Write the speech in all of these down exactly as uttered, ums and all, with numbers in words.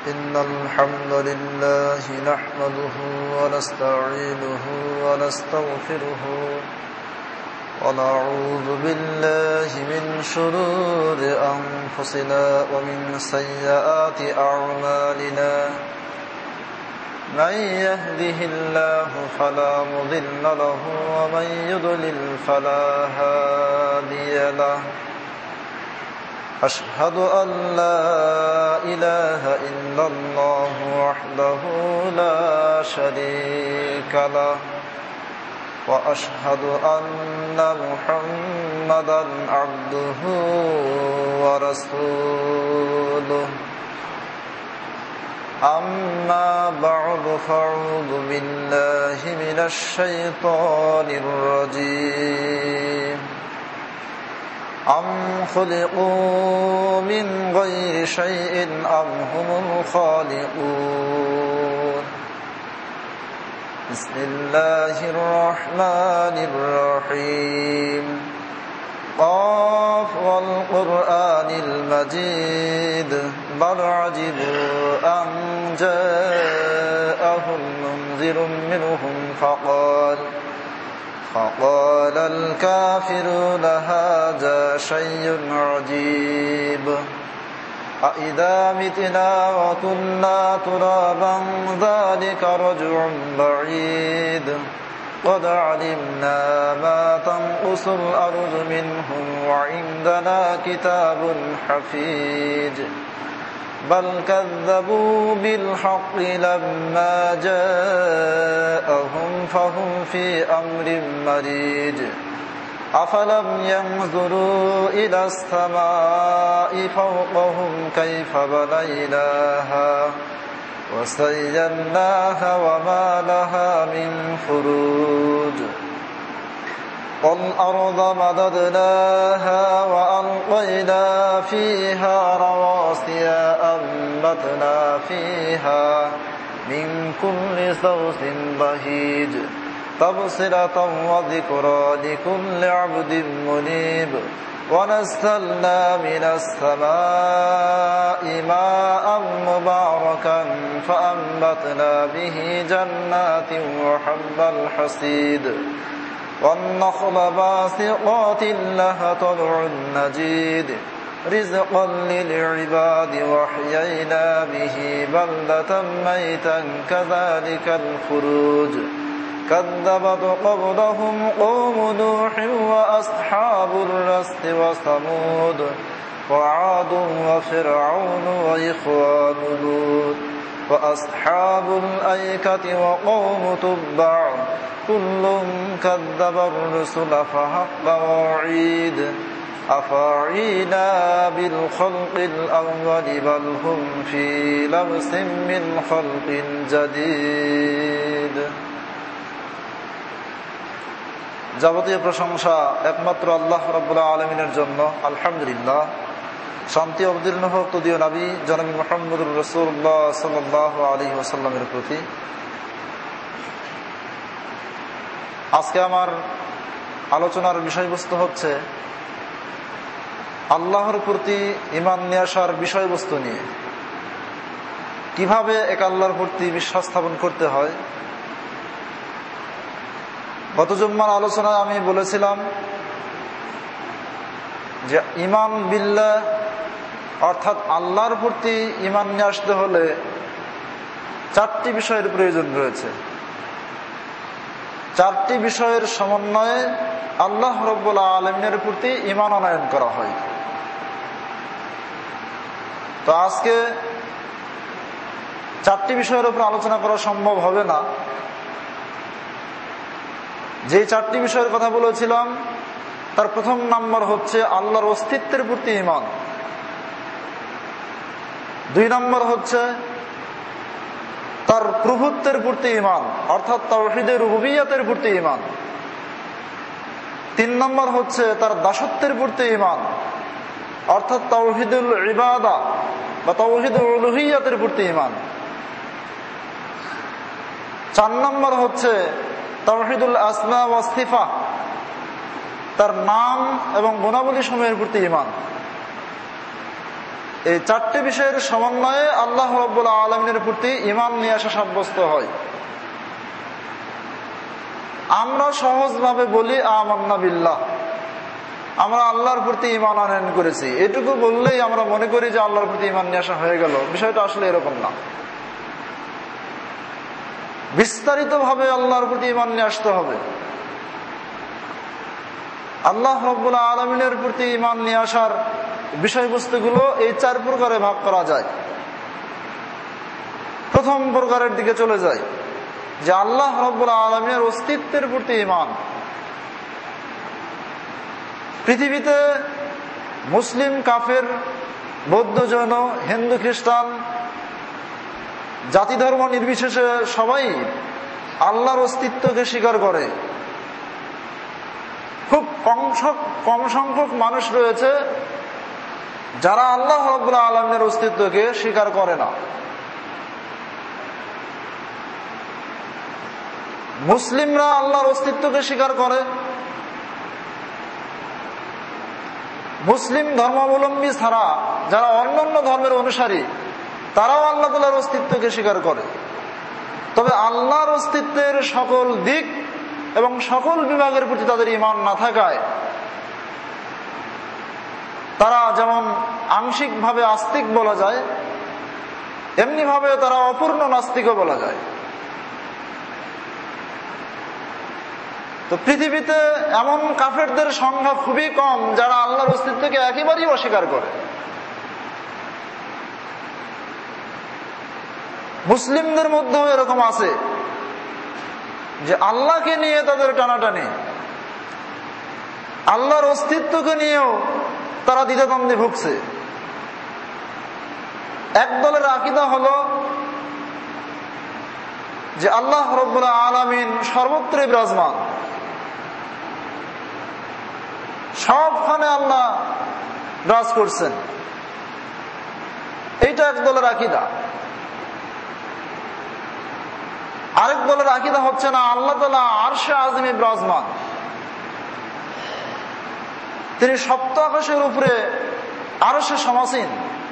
إن الحمد لله نحمده ونستعينه ونستغفره ونعوذ بالله من شرور أنفسنا ومن سيئات أعمالنا من يهده الله فلا مضل له ومن يضلل فلا هادي له أشهد أن لا إله إلا الله وحده لا شريك له وأشهد أن محمدا عبده ورسوله أما بعد فأعوذ بالله من الشيطان الرجيم أم خلقوا من غير شيء أم هم الخالقون بسم الله الرحمن الرحيم قاف والقرآن المجيد بل عجبوا أن جاءهم منذر منهم فقال فقال الكافرون هذا شيء عجيب أإذا متنا وكنا ترابا ذلك رجع بعيد قد علمنا ما تنقص الأرض منهم وعندنا كتاب حفيظ بل كذبوا بالحق لما جاءهم فهم في أمر مريج أفلم ينظروا إلى السماء فوقهم كيف بنيناها وزيناها وما لها من فروج والأرض مددناها وألقينا فيها رواسي أنبتنا فيها من كل زوج بهيج تبصرة وذكرى لكل عبد منيب ونزلنا من السماء ماء مباركا فأنبتنا به جنات وحب الحصيد والنخل باسقات لها طلع نضيد رزقا للعباد وأحيينا به بلدة ميتا كذلك الخروج كذبت قبلهم قوم نوح وأصحاب الرس وثمود وعاد وفرعون وإخوان لوط وأصحاب الأيكة وقوم تبع كل كذب الرسل فحق وعيد أفعينا بالخلق الأول بل هم في لبس من خلق جديد যাবতীয় প্রশংসা একমাত্র আল্লাহ রাব্বুল আলামিনের জন্য। আলহামদুলিল্লাহ। শান্তি অবতীর্ণ হোক তদীয় নবী জনাব মুহাম্মদুর রাসূলুল্লাহ সাল্লাল্লাহু আলাইহি ওয়াসাল্লামের প্রতি। আজকে আমার আলোচনার বিষয়বস্তু হচ্ছে আল্লাহর প্রতি ঈমান নিয়ে আসার বিষয়বস্তু নিয়ে। কিভাবে এক আল্লাহর প্রতি বিশ্বাস স্থাপন করতে হয়। গত জুম্মার আলোচনায় আমি বলেছিলাম যে ঈমান বিল্লাহ অর্থাৎ আল্লাহর প্রতি ঈমান নিয়ে আসতে হলে চারটি বিষয়ের প্রয়োজন রয়েছে। চারটি বিষয়ের সমন্বয়ে আল্লাহ রাব্বুল আলামিনের প্রতি ঈমান আনয়ন করা হয়। তো আজকে চারটি বিষয়ের উপর আলোচনা করা সম্ভব হবে না। যে চারটি বিষয়ের কথা বলেছিলাম তার প্রথম নাম্বার হচ্ছে আল্লাহর অস্তিত্বের প্রতি ঈমান। দুই নম্বর হচ্ছে তার প্রভুত্বের প্রতি ঈমান অর্থাৎ তাওহীদে রুবুবিয়্যাতের প্রতি ঈমান। তিন নম্বর হচ্ছে তার দাসত্বের প্রতি ঈমান অর্থাৎ তাওহীদুল ইবাদা বা তাওহীদুল উলুহিয়্যাতের প্রতি ঈমান। চার নম্বর হচ্ছে তাওহীদুল আসমা ওয়াস সিফাত তার নাম এবং গুণাবলী সমূহের প্রতি ঈমান। এই চারটি বিষয়ের সমন্বয়ে আল্লাহ রাব্বুল আলামিনের প্রতি ঈমান নিয়ে আসা সাব্যস্ত হয়। আমরা সহজভাবে বলি আমান্না বিল্লাহ, আমরা আল্লাহর প্রতি ঈমান আনয়ন করেছি, এটুকু বললেই আমরা মনে করি যে আল্লাহর প্রতি ঈমান নিয়ে আসা হয়ে গেল। বিষয়টা আসলে এরকম না। বিস্তারিত ভাবে আল্লাহর প্রতি ঈমান নিয়ে আসতে হবে। আল্লাহ রাব্বুল আলামিনের প্রতি ঈমান নিয়ে আসার বিষয়বস্তুগুলো এই চার প্রকারে ভাগ করা যায়। প্রথম প্রকারের দিকে চলে যায় যে আল্লাহ রাব্বুল আলামিনের অস্তিত্বের প্রতি ঈমান। পৃথিবীতে মুসলিম, কাফের, বৌদ্ধ, জৈন, হিন্দু, খ্রিস্টান, জাতি ধর্ম নির্বিশেষে সবাই আল্লাহর অস্তিত্বকে স্বীকার করে। খুব কম সংখ্যক মানুষ রয়েছে যারা আল্লাহ রাব্বুল আলামিনের অস্তিত্বকে স্বীকার করে না। মুসলিমরা আল্লাহর অস্তিত্বকে স্বীকার করে, মুসলিম ধর্মাবলম্বী ছাড়া যারা অন্যান্য ধর্মের অনুসারী তারাও আল্লাহ তাআলার অস্তিত্বকে স্বীকার করে। তবে আল্লাহর অস্তিত্বের সকল দিক এবং সকল বিভাগের প্রতি তাদের ঈমান না থাকায় তারা যেমন আংশিকভাবে আস্তিক বলা যায়, এমনি ভাবে তারা অপূর্ণ নাস্তিকও বলা যায়। তো পৃথিবীতে এমন কাফেরদের সংখ্যা খুবই কম যারা আল্লাহর অস্তিত্বকে একেবারেই অস্বীকার করে। মুসলিমদের মধ্যেও এরকম আছে যে আল্লাহকে নিয়ে তাদের টানাটানি, আল্লাহর অস্তিত্বকে নিয়েও তারা দ্বিধাদ্বন্দ্বে ভুগছে। এক দলের আকীদা হলো যে আল্লাহ রাব্বুল আলামিন সর্বত্রই বিরাজমান, সবখানে আল্লাহ বিরাজ করছেন। এইটা এক দলের আকীদা। আরেক দলের আকীদা হচ্ছে না, আল্লাহ তাআলা আরশে আযমে বিরাজমান, তিনি সপ্ত আকাশের উপরে আরশে সমাসীন।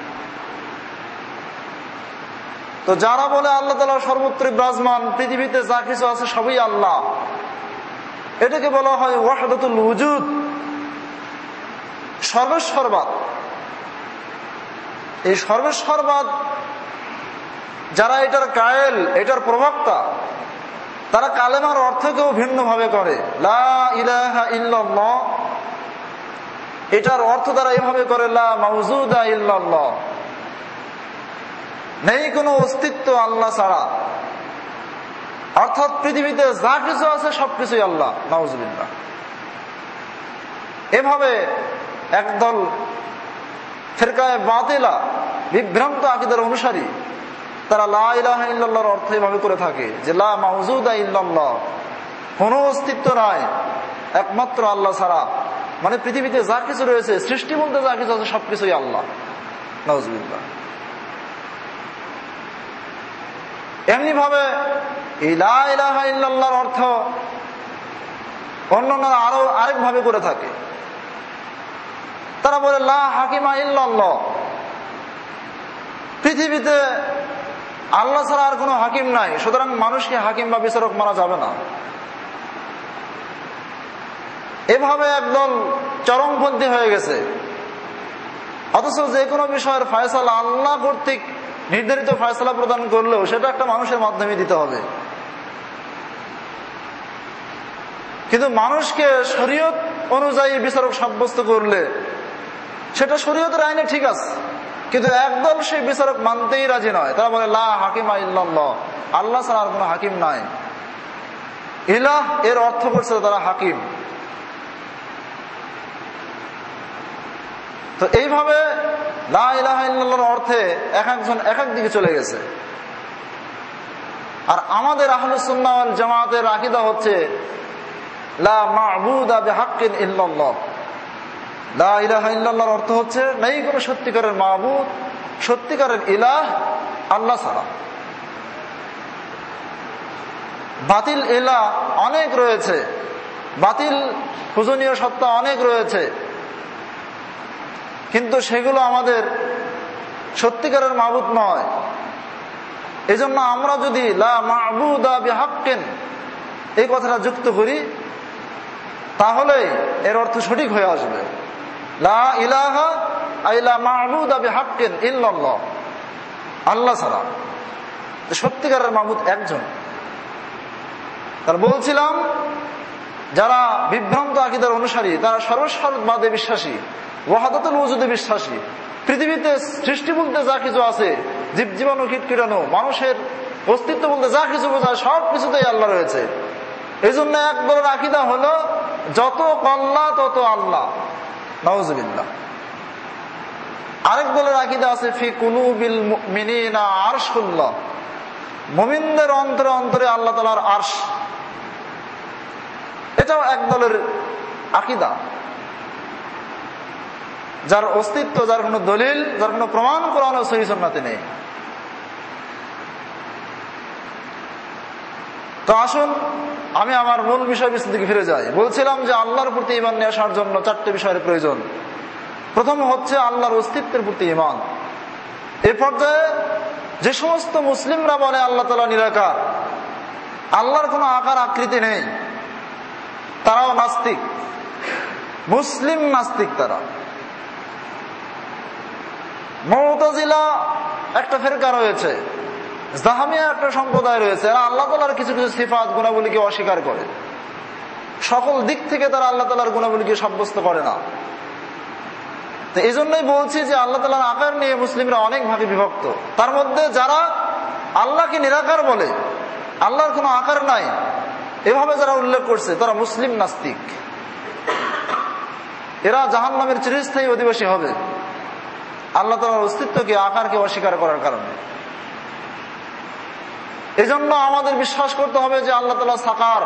তো যারা বলে আল্লাহ তাআলা সর্বত্র বিরাজমান, পৃথিবীতে যা কিছু আছে সবই আল্লাহ, এটাকে বলা হয় ওয়াহদাতুল ওজুদ, সর্বেশ্বরবাদ। এই সর্বেশ্বরবাদ যারা এটার কায়েল, এটার প্রবক্তা, তারা কালেমার অর্থকেও ভিন্ন ভাবে করে। লা ইলাহা ইল্লাল্লাহ, এটার অর্থ তারা এভাবে করে লা মাউজুদা ইল্লাল্লাহ, নেই কোনো অস্তিত্ব আল্লাহ ছাড়া। অর্থাৎ পৃথিবীতে যা কিছু আছে সবকিছুই আল্লাহ, নাউজুবিল্লাহ। এভাবে একদল ফিরকায়ে বাতিলা, বিভ্রান্ত আকীদার অনুসারী, তারা লা ইলাহা ইল্লাল্লাহর অর্থ এভাবে করে থাকে যে লা মাউজুদা ইল্লাল্লাহ, কোনো অস্তিত্ব নাই একমাত্র আল্লাহ ছাড়া। মানে পৃথিবীতে যা কিছু রয়েছে, সৃষ্টি বলতে যা কিছু আছে সবকিছুই আল্লাহ, নাউজুবিল্লাহ। এমনি ভাবে এই লা ইলাহা ইল্লাল্লাহর অর্থ অন্যান্যরা আরো আরেক ভাবে করে থাকে। তারা বলে লা হাকিমা ইল্লাল্লাহ, পৃথিবীতে আল্লাহ ছাড়া আর কোনো হাকিম নাই, সুতরাং মানুষকে হাকিম বা বিচারক মানা যাবে না। এভাবে একদল চরমপন্থী হয়ে গেছে। অথচ যে কোনো বিষয়ের ফয়সালা আল্লাহ কর্তৃক নির্ধারিত ফয়সালা প্রদান করলেও সেটা একটা মানুষের মাধ্যমে দিতে হবে। কিন্তু মানুষকে শরীয়ত অনুযায়ী বিচারক সাব্যস্ত করলে সেটা শরীয়তের আইনে ঠিক আছে, কিন্তু একদল সেই বিচারক মানতেই রাজি নয়। তারা বলে লা হাকিমা ইল্লাল্লাহ, আল্লাহ ছাড়া আর কোনো হাকিম নাই। ইলাহ এর অর্থ করছে তারা হাকিম। তো এইভাবে লা ইলাহা ইল্লাল্লাহর অর্থে এক একজন এক এক দিকে চলে গেছে। আর আমাদের আহলুস সুন্নাহ ওয়াল জামাতের আকীদা হচ্ছে লা মা'বুদা বিহাক্কিন ইল্লাল্লাহ। লা ইলাহা ইল্লাল্লাহর অর্থ হচ্ছে নেই কোনো সত্যিকারের মাবুদ, সত্যিকারের ইলাহ আল্লাহ ছাড়া। বাতিল ইলাহ অনেক রয়েছে, বাতিল পূজনীয় সত্তা অনেক রয়েছে, কিন্তু সেগুলো আমাদের সত্যিকারের মাবুদ নয়। এজন্য আমরা যদি লা মা'বুদা বিহাক্কিন এই কথাটা যুক্ত করি, তাহলে এর অর্থ সঠিক হয়ে আসবে। লা ইলাহা আই লা মা'বুদা বিহাক্কিন ইল্লাল্লাহ, আল্লাহ ছাড়া। সত্যিকারের মাবুদ একজন। তার বলছিলাম, যারা বিভ্রান্ত আকীদার অনুসারী, তারা সর্বস্বরূপবাদে বিশ্বাসী, ওয়াহাদাতুল ওজুদে বিশ্বাসী। পৃথিবীতে সৃষ্টি বলতে যা কিছু আছে, জীব জীবাণু কীট কীটাণু, মানুষের অস্তিত্ব বলতে যা কিছু বোঝায়, সব কিছুতেই আল্লাহ রয়েছে। এই জন্য এক দলের আকীদা হলো যত কল্লা তত আল্লাহ, নাউযুবিল্লাহ। আরেক দলের আকীদা আছে ফি কুলুবিল মুমিনিনা আরশুল্লাহ, মুমিনদের অন্তরে অন্তরে আল্লাহ তাআলার আরশ। এটাও এক দলের আকীদা, যার অস্তিত্ব, যার কোনো দলিল, যার কোনো প্রমাণ কোরআন ও সহিহ সুন্নাতে নেই। তো আসুন আমি আমার মূল বিষয়বস্তু দিকে ফিরে যাই। বলছিলাম যে আল্লাহর প্রতি ঈমান নিয়ে আসার জন্য চারটি বিষয়ের প্রয়োজন। প্রথম হচ্ছে আল্লাহর অস্তিত্বের প্রতি ঈমান। এই পর্যায়ে যে সমস্ত মুসলিমরা বলে আল্লাহ তাআলা নিরাকার, আল্লাহর কোনো আকার আকৃতি নেই, তারাও নাস্তিক, মুসলিম নাস্তিক। তারা মুতাজিলা একটা ফেরকা রয়েছে, জাহামিয়া একটা সম্প্রদায় রয়েছে, এরা আল্লাহ তাআলার কিছু কিছু সিফাত গুণাবলীকে অস্বীকার করে। সকল দিক থেকে তারা আল্লাহ তাআলার গুণাবলীকে সাব্যস্ত করে না। তো এই জন্যই বলছি যে আল্লাহ তাআলার আকার নিয়ে মুসলিমরা অনেক ভাগে বিভক্ত। তার মধ্যে যারা আল্লাহকে নিরাকার বলে, আল্লাহর কোনো আকার নাই, এভাবে যারা উল্লেখ করছে, তারা মুসলিম নাস্তিক। এরা জাহান্নামের চিরস্থায়ী অধিবাসী হবে আল্লাহ তাআলার অস্তিত্বকে, আকারকে অস্বীকার করার কারণে। এজন্য আমাদের বিশ্বাস করতে হবে যে আল্লাহ তাআলা সাকার,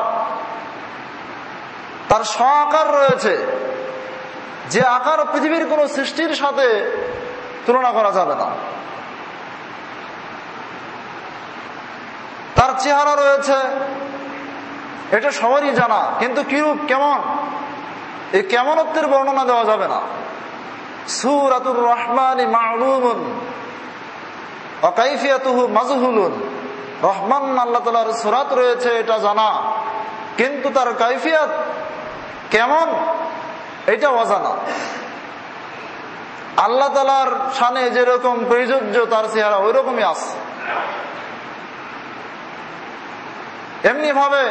তার স্ব-আকার রয়েছে, যে আকার পৃথিবীর কোন সৃষ্টির সাথে তুলনা করা যাবে না। তার চেহারা রয়েছে, এটা সবারই জানা, কিন্তু কিরূপ, কেমন, এই কেমনত্বের বর্ণনা দেওয়া যাবে না। সূরাতুর রহমানি মা'লুমুন ওয়া কাইফিয়াতুহু মাজহুলুন। রহমান আল্লাহ তাআলার সূরাত রয়েছে, এটা জানা, কিন্তু তার কাইফিয়াত কেমন এটা অজানা। আল্লাহ তাআলার শানে যেরকম প্রযোজ্য তার চেহারা ওই রকমই আছে। এমনি ভাবে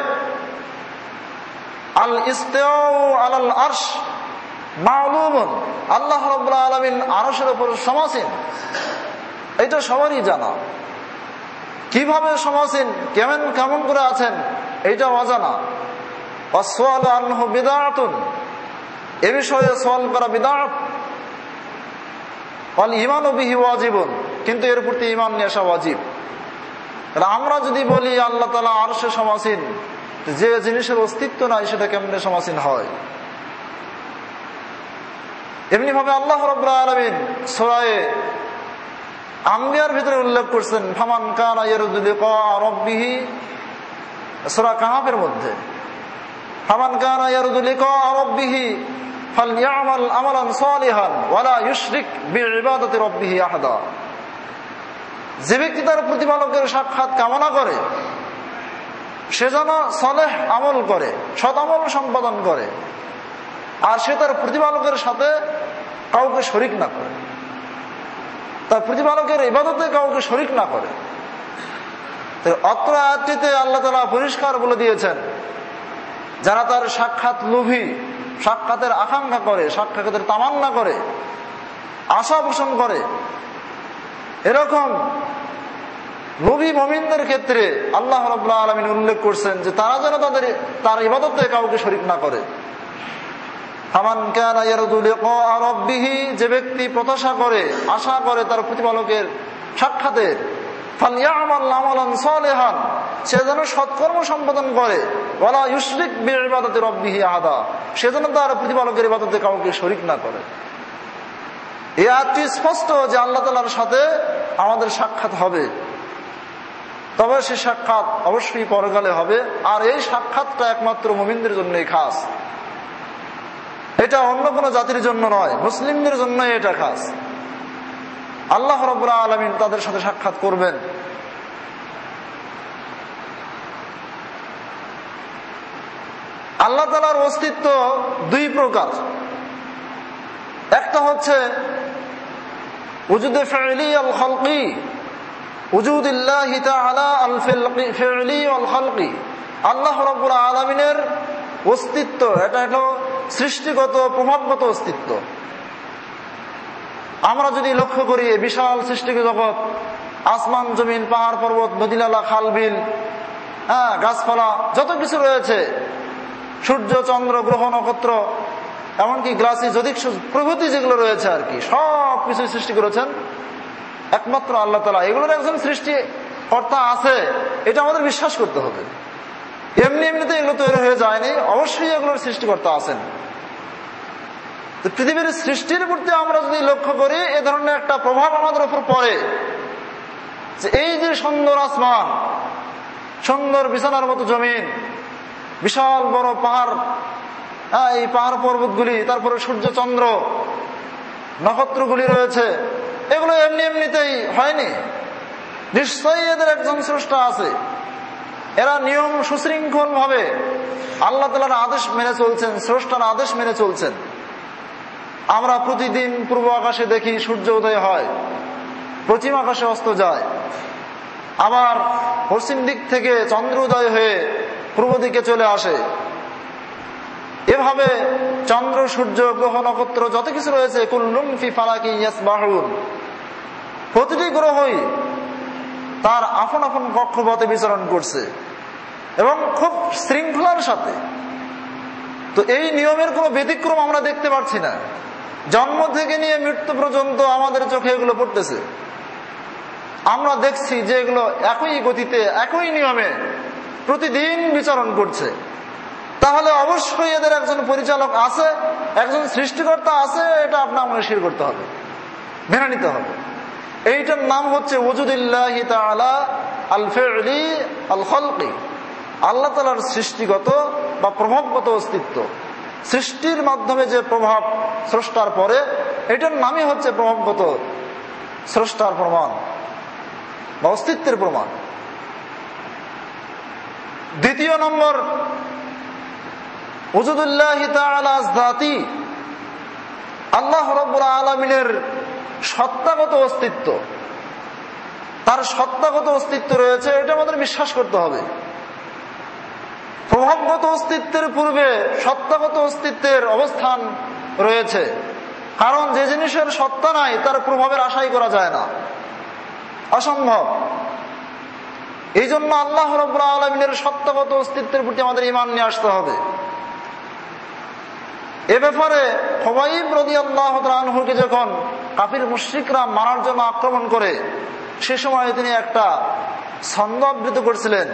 আল ইস্তিওয়াউ আলাল আরশ মা'লুমুন, আল্লাহ রাব্বুল আলামিন আরশের উপর সমাসীন, এটা সবারই জানা। কিভাবে সমাসীন, কেমন কেমন করে আছেন, এইটা অজানা। ওয়াসওয়ালু আনহু বিদআতুন, এ বিষয়ে সওয়াল করা বিদআত। ওয়াল ঈমানু বিহি ওয়াজিবুন, কিন্তু এর প্রতি ঈমান নিয়ে আসা ওয়াজিব। আমরা যদি বলি আল্লাহ তাআলা আরশে সমাসীন, যে জিনিসের অস্তিত্ব নাই সেটা কেমনে সমাসীন হয়? এমনি ভাবে আল্লাহ রাব্বুল আলামিন সূরা আম্বিয়ার ভিতরে উল্লেখ করছেন, ফামান কানা ইয়ারজু লিকা রাব্বিহি, সূরা কাহফের মধ্যে, ফামান কানা ইয়ারজু লিকা রাব্বিহি ফালইয়ামাল আমালান সালিহান ওয়ালা ইউশরিক বিইবাদাতি রাব্বিহি আহাদা। যে ব্যক্তি তার প্রতিপালকের সাক্ষাৎ কামনা করে, সে যেন সালেহ আমল করে, সৎ আমল সম্পাদন করে, আর সে তার প্রতিপালকের সাথে কাউকে শরীক না করে, তার প্রতিপালকের ইবাদতে কাউকে শরীক না করে। অত্র আয়াতটিতে আল্লাহ তাআলা পরিষ্কার বলে দিয়েছেন, যারা তার সাক্ষাৎ লোভী, সাক্ষাতের আকাঙ্ক্ষা করে, সাক্ষাতের তামান্না করে, আশা পোষণ করে, এরকম লোভী মুমিনদের ক্ষেত্রে আল্লাহ রাব্বুল আলামিন উল্লেখ করছেন যে তারা যেন তাদের তার ইবাদতে কাউকে শরীক না করে। ফামান কানা ইয়ারজু লিকা রাব্বিহি, যে ব্যক্তি প্রত্যাশা করে, আশা করে তার প্রতিপালকের সাক্ষাতের, ফালইয়ামাল আমালান সালিহান, সে যেন সৎকর্ম সম্পাদন করে, ওয়ালা ইউশরিক বিইবাদাতি রাব্বিহি আহাদা, সে যেন তার প্রতিপালকের ইবাদতে কাউকে শরীক না করে। এই আয়াতটি স্পষ্ট যে আল্লাহ তাআলার সাথে আমাদের সাক্ষাৎ হবে, তবে সে সাক্ষাৎ অবশ্যই পরকালে হবে। আর এই সাক্ষাৎটা একমাত্র মুমিনদের জন্যই খাস, এটা অন্য কোনো জাতির জন্য নয়, মুসলিমদের জন্যই এটা খাস। আল্লাহ রাব্বুল আলামিন তাদের সাথে সাক্ষাৎ করবেন। আল্লাহ তাআলার অস্তিত্ব দুই প্রকার। একটা হচ্ছে উজুদে ফি'লি আল খালকি, উজুদিল্লাহি তাআলা আল ফি'লি ওয়াল খালকি। আল্লাহ রাব্বুল আলামিনের অস্তিত্ব এটা হলো সৃষ্টিগত প্রভাবগত অস্তিত্ব। আমরা যদি লক্ষ্য করি বিশাল সৃষ্টি জগৎ, আসমান জমিন পাহাড় পর্বত নদী নালা খাল বিল, হ্যাঁ গাছপালা যত কিছু রয়েছে, সূর্য চন্দ্র গ্রহ নক্ষত্র, এমনকি গ্লাসি যদিক প্রভৃতি যেগুলো রয়েছে আর কি, সব কিছু সৃষ্টি করেছেন একমাত্র আল্লাহ তাআলা। এগুলোর একজন সৃষ্টিকর্তা আছে, এটা আমাদের বিশ্বাস করতে হবে। এমনি এমনিতে এগুলো তৈরি হয়ে যায়নি, অবশ্যই এগুলোর সৃষ্টিকর্তা আছেন। পৃথিবীর সৃষ্টির প্রতি আমরা যদি লক্ষ্য করি, এ ধরনের একটা প্রভাব আমাদের উপর পড়ে যে এই যে সুন্দর আসমান, সুন্দর বিছানার মতো জমিন, বিশাল বড় পাহাড়, হ্যাঁ এই পাহাড় পর্বতগুলি, তারপরে সূর্য চন্দ্র নক্ষত্রগুলি রয়েছে, এগুলো এমনি এমনিতেই হয়নি। নিশ্চয়ই এদের একজন স্রষ্টা আছে। এরা নিয়ম সুশৃঙ্খল ভাবে আল্লাহ তাআলার আদেশ মেনে চলছেন, স্রষ্টার আদেশ মেনে চলছেন। আমরা প্রতিদিন পূর্ব আকাশে দেখি সূর্য উদয় হয়, পশ্চিম আকাশে অস্ত যায়, আবার পশ্চিম দিক থেকে চন্দ্র উদয় হয়ে পূর্ব দিকে চলে আসে। এভাবে চন্দ্র সূর্য গ্রহ নক্ষত্র যত কিছু রয়েছে, কুল্লুম ফি ফালাকি ইয়াসবাহুন, প্রতিটি গ্রহই তার আপন আপন কক্ষপথে বিচরণ করছে এবং খুব শৃঙ্খলার সাথে। তো এই নিয়মের কোনো ব্যতিক্রম আমরা দেখতে পাচ্ছি না। জন্ম থেকে নিয়ে মৃত্যু পর্যন্ত আমাদের চোখে এগুলো পড়তেছে। আমরা দেখছি যে এগুলো একই গতিতে একই নিয়মে প্রতিদিন বিচরণ করছে। তাহলে অবশ্যই এদের একজন পরিচালক আছে, একজন সৃষ্টিকর্তা আছে, এটা আপনার মনে স্বীকার করতে হবে, মেনে নিতে হবে। এইটার নাম হচ্ছে ওজুদিল্লাহি তাআলা আল ফি'লি আল খালকি, আল্লাহ তাআলার সৃষ্টিগত বা প্রভাবগত অস্তিত্ব। সৃষ্টির মাধ্যমে যে প্রভাব স্রষ্টার পরে, এটার নামই হচ্ছে প্রভাবগত স্রষ্টার প্রমাণ বা অস্তিত্বের প্রমাণ। দ্বিতীয় নম্বর ওজুদুল্লাহি তাআলা যাতি, আল্লাহ রাব্বুল আলামিনের সত্তাগত অস্তিত্ব। তার সত্তাগত অস্তিত্ব রয়েছে, এটা আমাদের বিশ্বাস করতে হবে। প্রভাবগত অস্তিত্বের পূর্বে সত্তাগত অস্তিত্বের অবস্থান রয়েছে, কারণ যে জিনিসের সত্তা নাই তার প্রভাবের আশাই করা যায় না, অসম্ভব। এই জন্য আল্লাহ রাব্বুল আলামিনের সত্তাগত অস্তিত্বের প্রতি আমাদের ঈমান নিয়ে আসতে হবে। এ ব্যাপারে খুবাইব রাদিয়াল্লাহু তাআলা আনহুকে যখন কাফির মুশরিকরা মারার জন্য আক্রমণ করে, সে সময় তিনি একটা ছন্দ আবৃত্তি করছিলেন,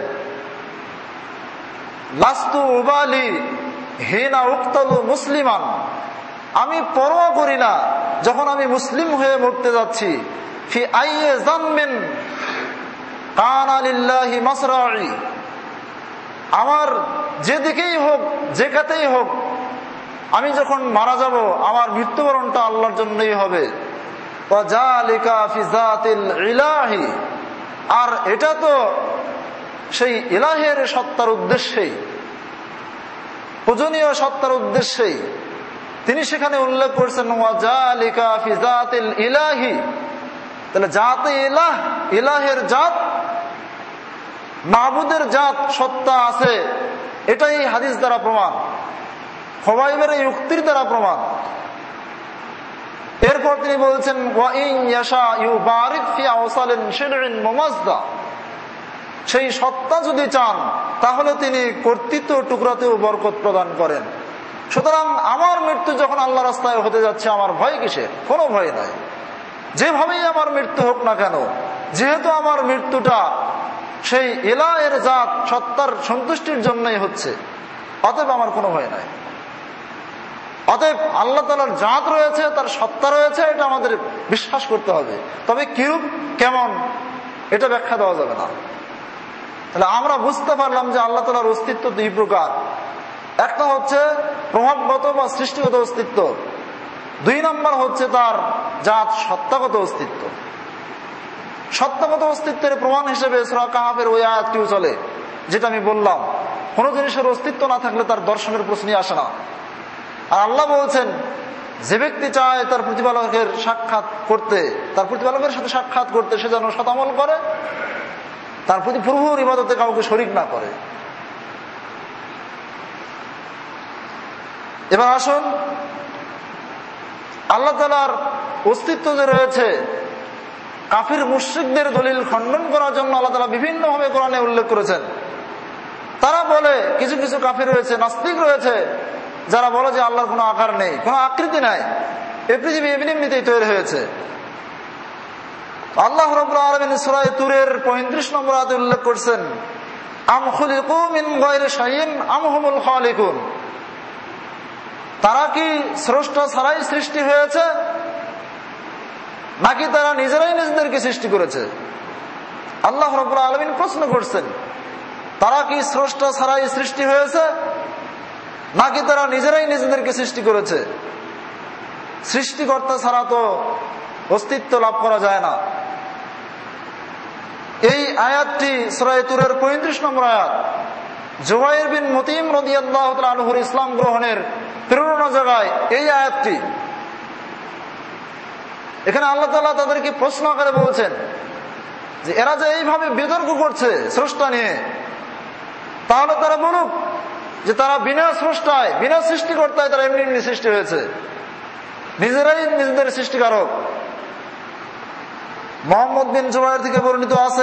লাস্তু উবালি হিনা উক্তালু মুসলিমান, আমি পরোয়া করি না যখন আমি মুসলিম হয়ে মরতে যাচ্ছি, ফি আইয়ি যামমিন কানা লিল্লাহি মাসরাই, আমার যেদিকেই হোক যেখাতেই হোক আমি যখন মারা যাব আমার মৃত্যুবরণটা আল্লাহর জন্যই হবে। ওয়া যালিকা ফি যাতিল ইলাহি, আর এটা তো সেই ইলাহের সত্তার উদ্দেশ্যেই, পূজনীয় সত্তার উদ্দেশ্যেই। তিনি সেখানে উল্লেখ করেছেন ওয়া যালিকা ফি যাতিল ইলাহি, তাহলে জাতে ইলাহ, ইলাহের জাত, মাবুদের জাত সত্তা আছে, এটাই হাদিস দ্বারা প্রমাণ, খুবাইবের এই উক্তির দ্বারা প্রমাণ। এরপর তিনি বলছেন ওয়া ইন ইয়াশা ইউবারিক ফি আওসালিন শিরইন মুমাজ্জা, সেই সত্তা যদি চান তাহলে তিনি কর্তৃত্ব টুকরাতেও বরকত প্রদান করেন। সুতরাং আমার মৃত্যু যখন আল্লাহ রাস্তায় হতে যাচ্ছে, আমার ভয় কিসের? কোনো ভয় নাই। যেভাবেই আমার মৃত্যু হোক না কেন, যেহেতু আমার মৃত্যুটা সেই ইলাহের জাত সত্তার সন্তুষ্টির জন্যই হচ্ছে, অতএব আমার কোনো ভয় নাই। অতএব আল্লাহ তাআলার জাত রয়েছে, তার সত্তা রয়েছে, এটা আমাদের বিশ্বাস করতে হবে। তবে কিরূপ কেমন এটা ব্যাখ্যা দেওয়া যাবে না। তাহলে আমরা বুঝতে পারলাম যে আল্লাহ তাআলার অস্তিত্ব দুই প্রকার। একটা হচ্ছে প্রভাবগত বা সৃষ্টিগত অস্তিত্ব, দুই নম্বর হচ্ছে তার জাত সত্তাগত অস্তিত্ব। সত্যগত অস্তিত্বের প্রমাণ হিসেবে সূরা কাহাফের ওই আয়াতটিও চলে, যেটা আমি বললাম কোন জিনিসের অস্তিত্ব না থাকলে তার দর্শনের প্রশ্নই আসে না। আর আল্লাহ বলছেন, যে ব্যক্তি চায় তার প্রতিপালকের সাক্ষাৎ করতে, তার প্রতিপালকের সাথে সাক্ষাৎ করতে, সে যেন সতামল করে, তার প্রতি প্রভুর ইবাদতে কাউকে শরীক না করে। এবার আসুন, আল্লাহ তাআলার অস্তিত্ব যে রয়েছে, কাফির মুশরিকদের দলিল খণ্ডন করার জন্য আল্লাহ তাআলা বিভিন্নভাবে কোরআনে উল্লেখ করেছেন। তারা বলে, কিছু কিছু কাফির রয়েছে, নাস্তিক রয়েছে, যারা বলে যে আল্লাহর কোনো আকার নেই, কোনো আকৃতি নাই, এই পৃথিবী এমনি এমনিতেই তৈরি হয়েছে। আল্লাহ রাব্বুল আলামিন সূরা তুরের পঁয়ত্রিশ নম্বর আয়াতে উল্লেখ করছেন, আম খুলিকু মিন গায়রি শাইইন আম হুমুল খালিকুন, তারা কি স্রষ্টা ছাড়াই সৃষ্টি হয়েছে, নাকি তারা নিজেরাই নিজেদেরকে সৃষ্টি করেছে? আল্লাহ রাব্বুল আলামিন প্রশ্ন করছেন, তারা কি স্রষ্টা ছাড়াই সৃষ্টি হয়েছে, নাকি তারা নিজেরাই নিজেদেরকে সৃষ্টি করেছে? সৃষ্টিকর্তা ছাড়া তো অস্তিত্ব লাভ করা যায় না। এই আয়াতটি সূরা তুরের পঁয়ত্রিশ নম্বর আয়াত। জুবাইর বিন মুতিম রাদিয়াল্লাহু তাআলা আনহুর ইসলাম গ্রহণের প্রেরণা জাগায় এই আয়াতটি। এখানে আল্লাহ তাআলা তাদেরকে প্রশ্ন আকারে বলছেন যে এরা যে এইভাবে বিতর্ক করছে স্রষ্টা নিয়ে, তাহলে তারা বলুক যে তারা বিনা স্রষ্টায়, বিনা সৃষ্টিকর্তায় তারা এমনি এমনি সৃষ্টি হয়েছে, নিজেরাই নিজেদের সৃষ্টিকারক। মুহাম্মদ বিন জুবাইর থেকে বর্ণিত আছে,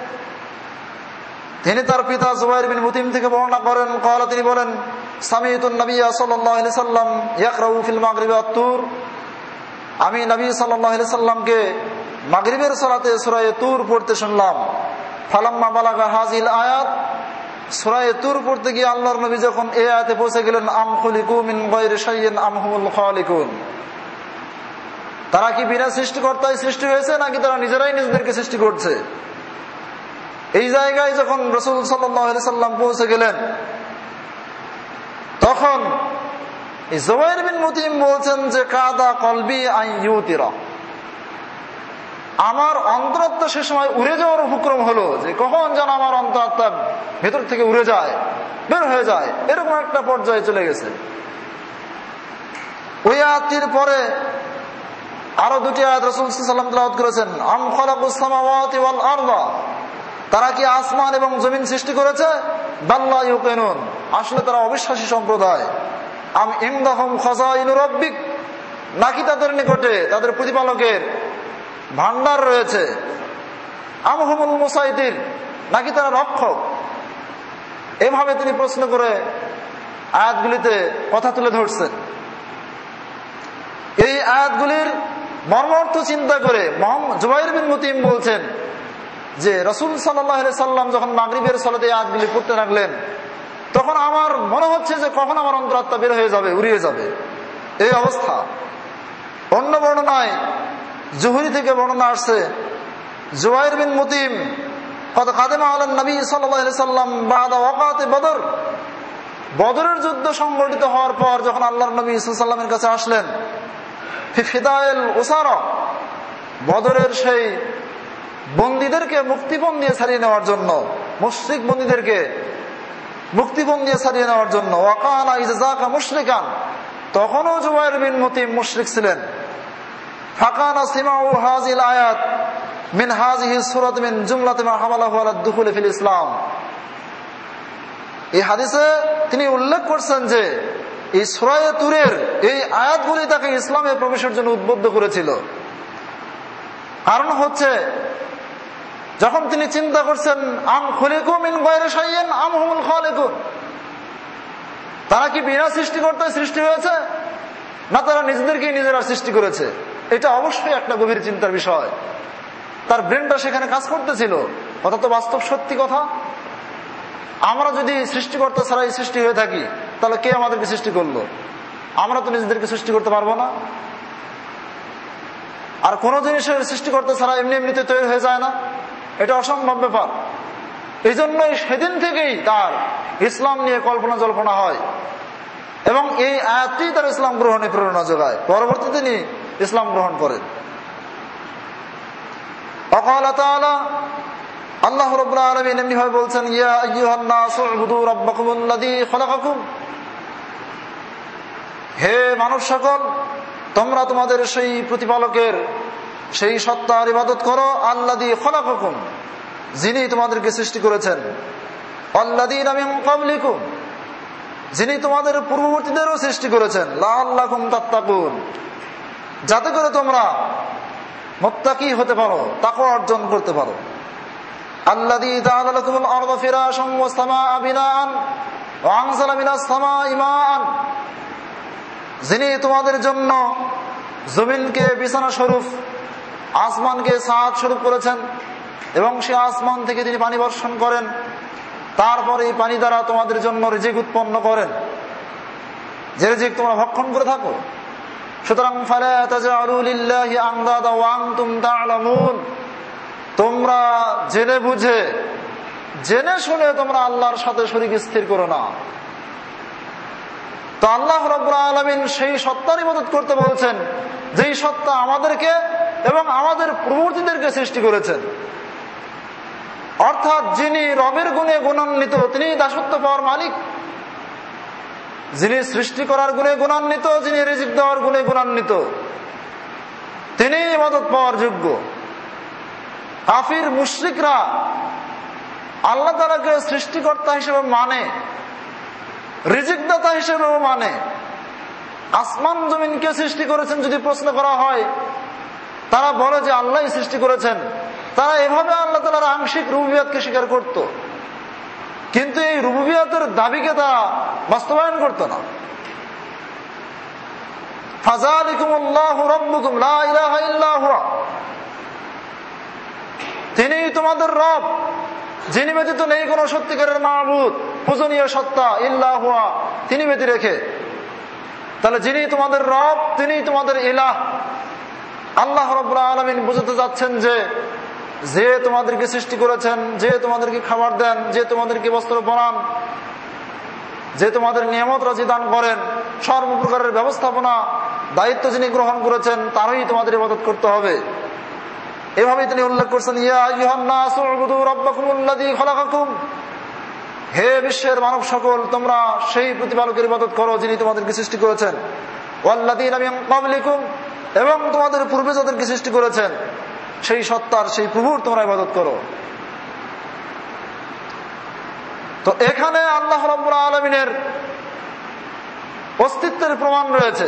তিনি তার পিতা জুবাইর বিন মুতিম থেকে বর্ণনা করেন, ক্বালা, তিনি বলেন, সামিতুন নবী সাল্লাল্লাহু আলাইহি সাল্লাম ইয়াকরাউ ফিল মাগরিবি আত-তুর, আমি নবী সাল্লাল্লাহু আলাইহি সাল্লামকে মাগরিবের সালাতে সূরা তুর পড়তে শুনলাম। ফালাম্মা বালাগা হাযিল আয়াত, সূরা তুর পড়তে গিয়ে আল্লাহর নবী যখন এই আয়াতে পৌঁছে গেলেন, আম খুলিকু মিন গায়রি শাইইন আম হুমুল খালিকুন, তারা কি বিনা সৃষ্টিকর্তায় সৃষ্টি হয়েছে, নাকি তারা নিজেরাই নিজেদেরকে সৃষ্টি করছে? এই জায়গায় যখন রাসূল সাল্লাল্লাহু আলাইহি সাল্লাম পৌঁছে গেলেন, তখন জুবাইর বিন মুতিম বলছেন যে কাদা কলবি আন ইউতিরা, আমার অন্তরাত্মা সে সময় উড়ে যাওয়ার উপক্রম হলো, যে কখন যেন আমার অন্তরাত্মা ভেতর থেকে উড়ে যায়, বের হয়ে যায়, এরকম একটা পর্যায়ে চলে গেছে। ওই আয়াতটির পরে আরো দুটি আয়াত রাসূল সাল্লাল্লাহু আলাইহি ওয়াসাল্লাম তেলাওয়াত করেছেন, আম খালাকুস সামাওয়াতি ওয়াল আরদা, তারা কি আসমান এবং জমিন সৃষ্টি করেছে? বাল্লা ইউকিনুন, আসলে তারা অবিশ্বাসী সম্প্রদায়। আম ইনদাহুম খাযাইনু রাব্বিক, নাকি তাদের নিকটে তাদের প্রতিপালকের ভান্ডার রয়েছে? আম হুমুল মুসাইতির, নাকি তারা রক্ষক? এভাবে তিনি প্রশ্ন করে আয়াতগুলিতে কথা তুলে ধরছেন। এই আয়াতগুলির মর্মার্থ চিন্তা করে জুবাইর বিন মুতিম বলছেন যে রাসূল সাল্লাল্লাহু আলাইহি সাল্লাম যখন মাগরিবের সালাতে এই আয়াতগুলি পড়তে লাগলেন, তখন আমার মনে হচ্ছে যে কখন আমার অন্তরাত্মা বের হয়ে যাবে, উড়িয়ে যাবে, এই অবস্থা। অন্য বর্ণনায় জুহরি থেকে বর্ণনা আসছে, জুবাইর বিন মুতিম কদ কাদিমা আলান নবী সাল্লাল্লাহু আলাইহি সাল্লাম বাদা ওয়াকাতে বদর, বদরের যুদ্ধ সংগঠিত হওয়ার পর যখন আল্লাহর নবী সাল্লাল্লাহু আলাইহি সাল্লামের কাছে আসলেন, ফি ফিদাইল উসারা, বদরের সেই বন্দীদেরকে মুক্তিপণ দিয়ে ছাড়িয়ে নেওয়ার জন্য, মুশরিক বন্দীদেরকে মুক্তিপণ দিয়ে ছাড়িয়ে নেওয়ার জন্য। ওয়াকানা ইজাকা মুশরিকান, তখনও জুবাইর বিন মুতিম মুশরিক ছিলেন। ফাকানা সিমাউ হাযিল আয়াত মিন হাযিহি সূরাত মিন জুমলাতি মা হামালাহু আলা দুখুল ফিল ইসলাম। এই হাদিসে তিনি উল্লেখ করছেন যে এই সূরা তুরের এই আয়াতগুলি তাকে ইসলামে প্রবেশের জন্য উদ্বুদ্ধ করেছিল। কারণ হচ্ছে, যখন তিনি চিন্তা করছেন আম খুলিকু মিন গায়রি শাইইন আম হুমুল খালিকুন, তারা কি বিনা সৃষ্টিকর্তায় সৃষ্টি হয়েছে, না তারা নিজেদেরকেই নিজেরা সৃষ্টি করেছে? এটা অবশ্যই একটা গভীর চিন্তার বিষয়। তার ব্রেনটা সেখানে কাজ করতেছিল। কথা তো বাস্তব সত্যি কথা। আমরা যদি সৃষ্টিকর্তা ছাড়াই সৃষ্টি হয়ে থাকি, তাহলে কে আমাদেরকে সৃষ্টি করলো? আমরা তো নিজেদেরকে সৃষ্টি করতে পারবো না। আর কোন জিনিসের সৃষ্টিকর্তা ছাড়া এমনি এমনিতে তৈরি হয়ে যায় না, এটা অসম্ভব ব্যাপার। এই জন্যই সেদিন থেকেই তার ইসলাম নিয়ে কল্পনা জল্পনা হয়, এবং এই আয়াতটি তার ইসলাম গ্রহণে প্রেরণা যোগায়। পরবর্তীতে তিনি ইসলাম গ্রহণ করেন। وقال تعالى আল্লাহ রাব্বুল আলামিন এমনি ভাবে বলছেন, ইয়া আইয়ুহান নাসু উবুদু রাব্বাকুমুল্লাযী খালাকাকুম, হে মানুষ সকল, তোমরা তোমাদের সেই প্রতিপালকের সেই সত্তার ইবাদত করো, আল্লাযী খালাকাকুম, যিনি তোমাদেরকে সৃষ্টি করেছেন, আল্লাযীনা মিন ক্বাবলিকুম, যিনি তোমাদের পূর্ববর্তীদেরও সৃষ্টি করেছেন, লাআল্লাকুম তাত্তাকুন, যাতে করে তোমরা মুত্তাকি হতে পারো, তাকওয়া অর্জন করতে পারো। আল্লাযী জাআলা লাকুমুল আরদা ফিরাশান ওয়াস সামাআ বিনাআন ওয়া আনজালা মিনাস সামাই মাআন, যিনি তোমাদের জন্য জমিনকে বিছানা স্বরূপ, আসমানকে ছাদ স্বরূপ করেছেন এবং সে আসমান থেকে তিনি পানি বর্ষণ করেন, তারপরে এই পানি দ্বারা তোমাদের জন্য রিজিক উৎপন্ন করেন, যে রিজিক তোমরা ভক্ষণ করে থাকো। সুতরাং ফালা তাজআলু লিল্লাহি আনদাদা ওয়া আনতুম তা'লামুন, তোমরা জেনে বুঝে জেনে শুনে তোমরা আল্লাহর সাথে শরীক স্থির করো না। তো আল্লাহ রাব্বুল আলামিন সেই সত্তার ইবাদত করতে বলছেন, যেই সত্তা আমাদেরকে এবং আমাদের পূর্ববর্তীদেরকে সৃষ্টি করেছেন। অর্থাৎ যিনি রবের গুণে গুণান্বিত, তিনি দাসত্ব পাওয়ার মালিক, যিনি সৃষ্টি করার গুণে গুণান্বিত, যিনি রিজিক দেওয়ার গুণে গুণান্বিত, তিনি ইবাদত পাওয়ার যোগ্য। কাফির মুশরিকরা আল্লাহ তাআলাকে সৃষ্টিকর্তা হিসেবে মানে, রিজিকদাতা হিসেবেও মানে। আসমান জমিনকে সৃষ্টি করেছেন যদি প্রশ্ন করা হয়, তারা বলে যে আল্লাহই সৃষ্টি করেছেন। তারা এভাবে আল্লাহ তাআলার আংশিক রুবুবিয়তকে স্বীকার করত, কিন্তু এই রুবুবিয়তের দাবিকে তারা বাস্তবায়ন করত না। ফাযালিকুমুল্লাহু রাব্বুকুম লা ইলাহা ইল্লা হুয়া, তিনি তোমাদের রব, যিনি ব্যতীত নেই কোন সত্যিকারের মাবুদ, পূজনীয় সত্তা, ইল্লা হুয়া, তিনি ব্যতীত রেখে। তাহলে যিনি তোমাদের রব, তিনি তোমাদের ইলাহ। আল্লাহ রাব্বুল আলামিন বুঝাতে যাচ্ছেন যে যে তোমাদেরকে সৃষ্টি করেছেন, যে তোমাদেরকে খাবার দেন, যে তোমাদেরকে বস্ত্র পরান, যে তোমাদের নিয়ামত রাজি দান করেন, সর্বপ্রকারের ব্যবস্থাপনা দায়িত্ব যিনি গ্রহণ করেছেন, তারই তোমাদের ইবাদত করতে হবে। এভাবেই তিনি উল্লেখ করছেন, ইয়া আইয়ুহান নাসু উবুদু রাব্বাকুমুল্লাযী খালাকাকুম, হে বিশ্বের মানব সকল, তোমরা সেই প্রতিপালকের ইবাদত করো যিনি তোমাদেরকে সৃষ্টি করেছেন, ওয়াল্লাযীনা মিন ক্বাবলিকুম, এবং তোমাদের পূর্বে যাদেরকে সৃষ্টি করেছেন সেই সত্তার, সেই প্রভুর তোমরা ইবাদত করো। তো এখানে আল্লাহ রাব্বুল আলামিনের অস্তিত্বের প্রমাণ রয়েছে।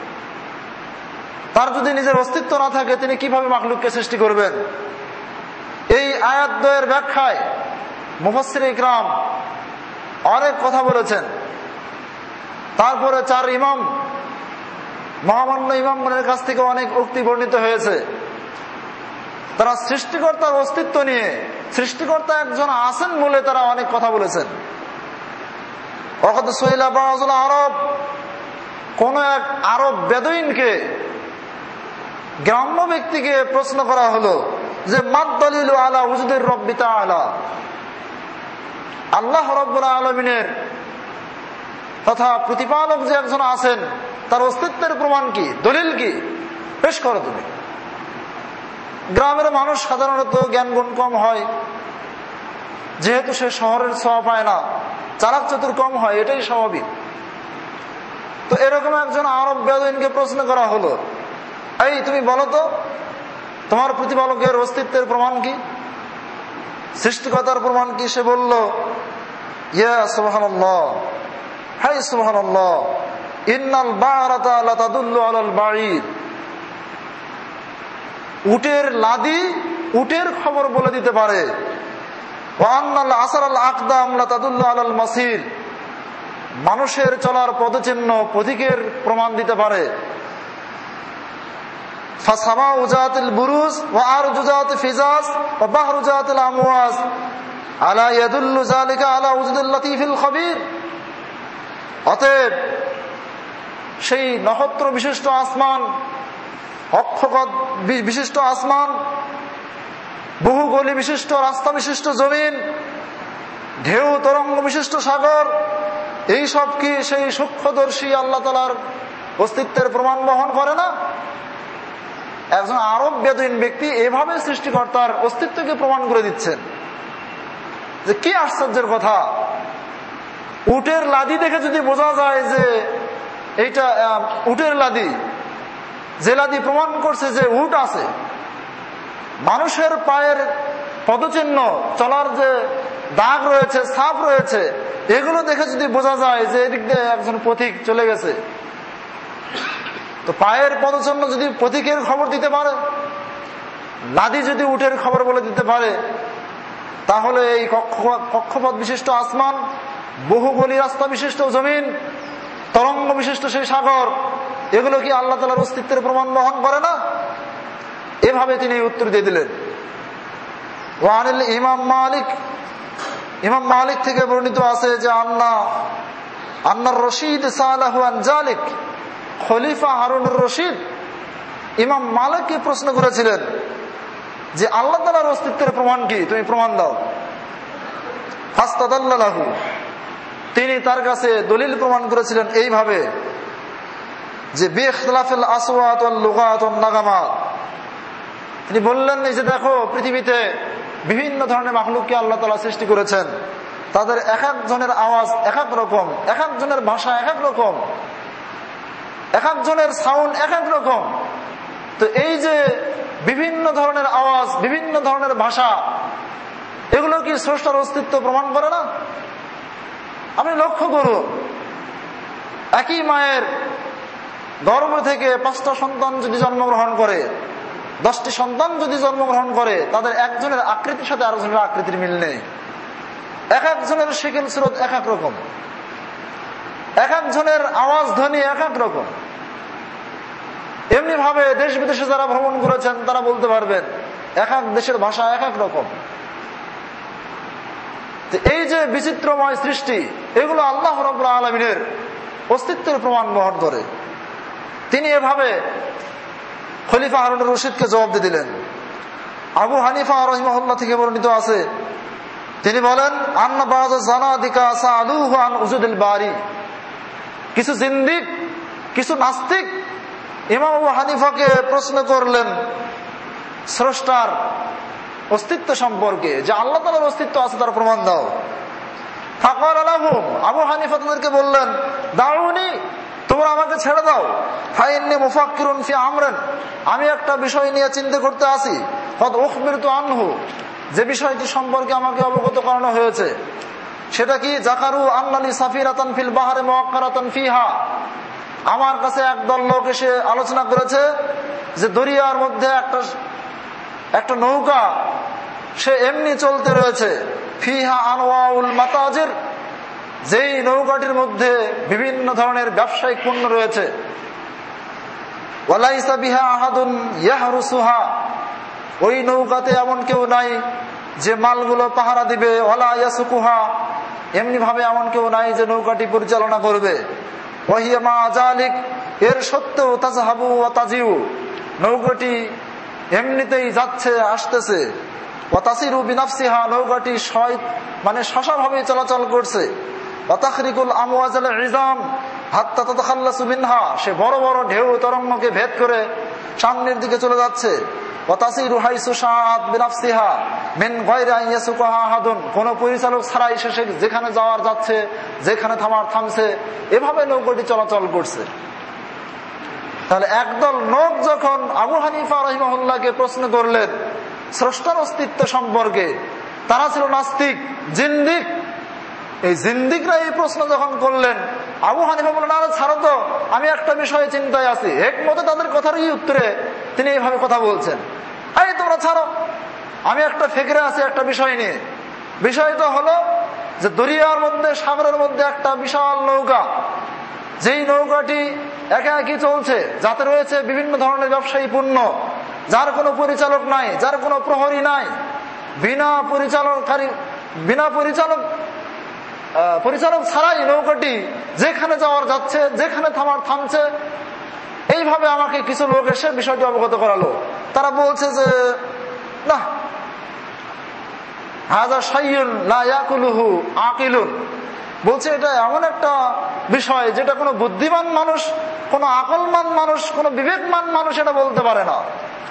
তার যদি নিজের অস্তিত্ব না থাকে, তিনি কিভাবে মাখলুককে সৃষ্টি করবেন? এই আয়াত দ্বয়ের ব্যাখ্যায় মুফাসসির ইকরাম অনেক কথা বলেছেন। তারপরে চার ইমাম, মহামান্য ইমামগণের কাছ থেকে অনেক উক্তি বর্ণিত হয়েছে। তারা সৃষ্টিকর্তার অস্তিত্ব নিয়ে, সৃষ্টিকর্তা একজন আছেন বলে তারা অনেক কথা বলেছেন। ওয়াকাদ সুইলা বাযুল আরব, কোন এক আরব বেদুইনকে, গ্রাম্য ব্যক্তিকে প্রশ্ন করা হলো যে মাদ দলিলু আলা উজুদির রব্বি তাআলা, আল্লাহ রাব্বুল আলামিনের তথা প্রতিপালক যে একজন আছেন, তার অস্তিত্বের প্রমাণ কি, দলিল কি, পেশ করো তুমি। গ্রামের মানুষ সাধারণত জ্ঞান গুণ কম হয়, যেহেতু সে শহরের ছোঁয়া পায় না, চালাক চতুর কম হয়, এটাই স্বাভাবিক। তো এরকম একজন আরব বেদুইনকে প্রশ্ন করা হলো, এই তুমি বলো তো তোমার প্রতিপালকের অস্তিত্বের প্রমাণ কি, সৃষ্টিকর্তার প্রমাণ কি? সে বলল, ইয়া সুবহানাল্লাহ, হাই সুবহানাল্লাহ, ইন্নাল বারাতা লাতাদুল্লু আলাল বাঈর, উটের লাদি উটের খবর বলে দিতে পারে, ওয়া আন্নাল আসারাল আকদাম লাতাদুল্লু আলাল মাসির, মানুষের চলার পদচিহ্ন, পথিকের প্রমাণ দিতে পারে। ফাসামাউ যাতিল বুরুজ ওয়া আরজু যাতি ফিজাজ ওয়া বাহরু যাতিল আমওয়াজ আলা ইয়াদুল্লু যালিকা আলা উজুদিল লাতীফিল খবীর। অতএব সেই নক্ষত্র বিশিষ্ট আসমান, অক্ষগত বিশিষ্ট আসমান, বহুগলি বিশিষ্ট রাস্তা বিশিষ্ট জমিন, ঢেউ তরঙ্গ বিশিষ্ট সাগর, এই সব কি সেই সূক্ষ্মদর্শী আল্লাহ তাআলার অস্তিত্বের প্রমাণ বহন করে না? একজন আরব বেদুইন ব্যক্তি এভাবে সৃষ্টিকর্তার অস্তিত্বকে প্রমাণ করে দিচ্ছেন যে কি আশ্চর্যের কথা। উটের লাদি দেখে যদি বোঝা যায় যে এইটা উটের লাদি, যে লাদি প্রমাণ করছে যে উট আছে, মানুষের পায়ের পদচিহ্ন, চলার যে দাগ রয়েছে, ছাপ রয়েছে, এগুলো দেখে যদি বোঝা যায় যে এদিক দিয়ে একজন পথিক চলে গেছে, তো পায়ের পদচিহ্ন যদি পথিকের খবর দিতে পারে, লাদি যদি উটের খবর বলে দিতে পারে, তাহলে এই কক্ষপথ বিশিষ্ট আসমান, বহু গলি রাস্তা বিশিষ্ট জমিন, তরঙ্গ বিশিষ্ট সেই সাগর, এগুলো কি আল্লাহ তাআলার অস্তিত্বের প্রমাণ বহন করে না? এভাবে তিনি উত্তর দিয়ে দিলেন। ওয়ানিল ইমাম মালিক, ইমাম মালিক থেকে বর্ণিত আছে যে আন্না আন্নার রশিদ সালাহু আন জালিক, খলিফা হারুনুর রশিদ ইমাম মালিককে প্রশ্ন করেছিলেন যে আল্লাহ তাআলার অস্তিত্বের প্রমাণ কি, তুমি প্রমাণ দাও। ফাস্তাদাল্লাহু, তিনি তার কাছে দলিল প্রমাণ করেছিলেন এইভাবে যে বিখতিলাফিল আসওয়াত ওয়াল লুগাত ওয়ান নাগামাত, তিনি বললেন যে দেখো পৃথিবীতে বিভিন্ন ধরনের মাখলুককে আল্লাহ তাআলা সৃষ্টি করেছেন, তাদের এক একজনের আওয়াজ এক এক রকম, এক একজনের ভাষা এক এক রকম, এক একজনের সাউন্ড এক এক রকম। তো এই যে বিভিন্ন ধরনের আওয়াজ, বিভিন্ন ধরনের ভাষা, এগুলো কি স্রষ্টার অস্তিত্ব প্রমাণ করে না? আপনি লক্ষ্য করুন, একই মায়ের গর্ভ থেকে পাঁচটা সন্তান যদি জন্মগ্রহণ করে, দশটি সন্তান যদি জন্মগ্রহণ করে, তাদের একজনের আকৃতির সাথে আরেকজনের আকৃতির মিল নেই। এক একজনের শিকেল স্রোত এক এক রকম, এক একজনের আওয়াজ ধ্বনি এক এক রকম। এমনি ভাবে দেশ বিদেশে যারা ভ্রমণ করেছেন তারা বলতে পারবেন এক এক দেশের ভাষা এক এক রকম। এই যে বিচিত্রময় সৃষ্টি, এগুলো আল্লাহ রাব্বুল আলামিনের অস্তিত্বের প্রমাণ বহন করে। তিনি এভাবে খলিফা হারুনুর রশিদকে জবাব দিয়ে দিলেন। আবু হানিফা রাহিমাহুল্লাহ থেকে বর্ণিত আছে, তিনি বলেন আন্না বা'দ জানাদিকা সালুহু আন উজুদিল বারি, কিছু জিন্দিক, কিছু নাস্তিক ইমাম আবু হানিফাকে প্রশ্ন করলেন স্রষ্টার অস্তিত্ব সম্পর্কে, যে আল্লাহ তাআলার অস্তিত্ব আছে তার প্রমাণ দাও। ফাকাল লাহুম, আবু হানিফা তাদেরকে বললেন দাউনি, তোমরা আমাকে ছেড়ে দাও। ফাইন্নী মুফাক্কিরুন ফি আমরিন, আমি একটা বিষয় নিয়ে চিন্তা করতে আসি। কদ উখবিরতু আনহু, যে বিষয়টি সম্পর্কে আমাকে অবগত করানো হয়েছে সেটা কি? জাকারু আন্নালি সাফিরাতান ফিল বাহরি মুআক্কারাতান ফিহা, আমার কাছে একদল লোক এসে আলোচনা করেছে যে দরিয়ার মধ্যে একটা একটা নৌকা সে এমনি চলতে রয়েছে, ফিহা আনওয়াউল মাতাজির, যেই নৌকাটির মধ্যে বিভিন্ন ধরনের ব্যবসায়িক পণ্য রয়েছে। ওয়ালাইসা বিহা আহাদুন ইয়াহরুসুহা, ওই নৌকাতে এমন কেউ নাই যে মালগুলো পাহারা দিবে। ওয়ালা ইয়াসুকুহা, এমনি ভাবে এমন কেউ নাই যে নৌকাটি পরিচালনা করবে। ওয়াহিয়া মা জালিক, এর সত্ত্বেও তাজহাবু ওয়া তাজিউ, নৌকাটি এমনিতেই যাচ্ছে আসতেছে। ওয়া তাসিরু বিনাফসিহা, নৌকাটি শয় মানে শশাভাবে চলাচল করছে। ওয়া তাখরিকুল আমওয়াজাল ইজাম হাত্তা তাতাখাল্লাসু মিনহা, সে বড় বড় ঢেউ তরঙ্গকে ভেদ করে সামনের দিকে চলে যাচ্ছে। ওয়া তাসিরু হাইসু শাআত বিনাফসিহা মিন গায়রি আন ইয়াসুকাহা আহাদুন, কোন পরিচালক ছাড়াই সে যেখানে যাওয়ার যাচ্ছে, যেখানে থামার থামছে, এভাবে নৌকাটি চলাচল করছে। তাহলে একদল লোক যখন আবু হানিফা রাহিমাহুল্লাহকে প্রশ্ন করলেন স্রষ্টার অস্তিত্ব সম্পর্কে, তারা ছিল নাস্তিক, জিন্দিক। এই জিন্দিকরা এই প্রশ্ন যখন করলেন, আবু হানিফা বললেন আরে ছাড়ো তো, আমি একটা বিষয়ে চিন্তায় আছি। একমতে তাদের কথারই উত্তরে তিনি এইভাবে কথা বলছেন, এই তোমরা ছাড়ো, আমি একটা ফিকরে আছি একটা বিষয় নিয়ে। বিষয়টা হলো যে দরিয়ার মধ্যে, সাগরের মধ্যে একটা বিশাল নৌকা, যেই নৌকাটি একা একই চলছে, যাতে রয়েছে বিভিন্ন ধরনের ব্যবসায়ী পণ্য, যার কোনো পরিচালক নাই, যার কোনো প্রহরী নাই, বিনা পরিচালককারী বিনা পরিচালক পরিচালক ছাড়াই নৌকাটি যেখানে যাওয়ার যাচ্ছে, যেখানে থামার থামছে। এইভাবে আমাকে কিছু লোক এসে বিষয়টি অবগত করালো। তারা বলছে যে না, হাযা শাইউন লা ইয়াকুলুহু আকিলুন, বলছে এটা এমন একটা বিষয় যেটা কোনো বুদ্ধিমান মানুষ, কোনো আকলমান মানুষ, কোনো বিবেকমান মানুষ এটা বলতে পারে না।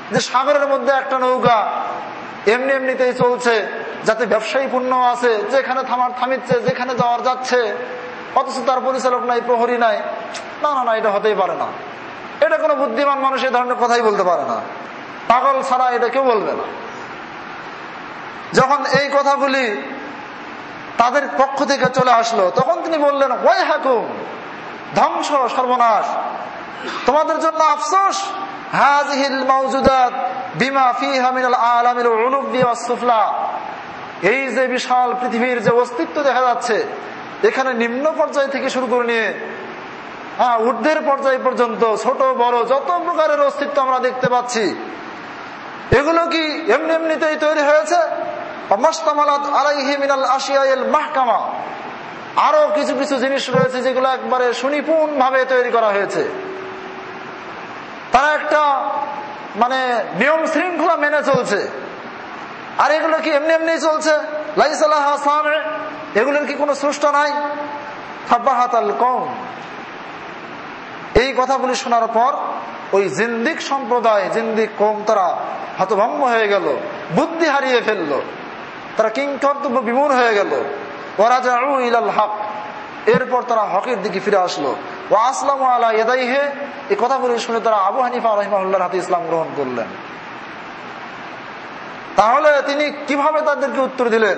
যে সাগরের মধ্যে একটা নৌকা এমনি এমনিতেই চলছে, যাতে ব্যবসায়ী পণ্য আছে, যেখানে থামার থামিচ্ছে, যেখানে যাওয়ার যাচ্ছে, অথচ তার পরিচালক নাই, প্রহরী নাই। না না না, এটা হতেই পারে না। এটা কোনো বুদ্ধিমান মানুষ এই ধরনের কথাই বলতে পারে না, পাগল ছাড়া এটা কেউ বলবে না। যখন এই কথাগুলি তাদের পক্ষ থেকে চলে আসলো, তখন তিনি বললেন, ওয়াই হাকুম, ধ্বংস সর্বনাশ, তোমাদের জন্য আফসোস। হাযিহিল মাওজুদাত বিমা ফিহা মিনাল আলামিল উলুবি ওয়াস সুফলা, এই যে বিশাল পৃথিবীর যে অস্তিত্ব দেখা যাচ্ছে, এখানে নিম্ন পর্যায় থেকে শুরু করে নিয়ে হ্যাঁ ঊর্ধ্বের পর্যায় পর্যন্ত ছোট বড় যত প্রকারের অস্তিত্ব আমরা দেখতে পাচ্ছি, এগুলো কি এমনি এমনিতেই তৈরি হয়েছে? মাশতামালাত আলাইহি মিনাল আশিয়াইল মাহকামা, আরো কিছু কিছু জিনিস রয়েছে যেগুলো একবারে সুনিপুণ ভাবে তৈরি করা হয়েছে। তারা একটা মানে নিয়ম শৃঙ্খলা মেনে চলছে। আর এগুলো কি এমনি এমনি চলছে? লাইসা লাহা সামি, এগুলোর কি কোনো স্রষ্টা নাই? ফাবাহাতাল কওম, এই কথাগুলি শোনার পর ওই জিন্দিক সম্প্রদায়, জিন্দিক কওম, তারা হতভম্ব হয়ে গেল, বুদ্ধি হারিয়ে ফেললো, তারা কিংকর্তব্য বিমূঢ় হয়ে গেল। ওয়ারাজাউ ইলাল হক, এরপর তারা হকের দিকে ফিরে আসলো। ওয়া আসলামু আলা ইয়াদাইহি, এই কথাগুলি শুনে তারা আবু হানিফা রাহিমাহুল্লাহর হাতে ইসলাম গ্রহণ করলেন। তাহলে তিনি কিভাবে তাদেরকে উত্তর দিলেন?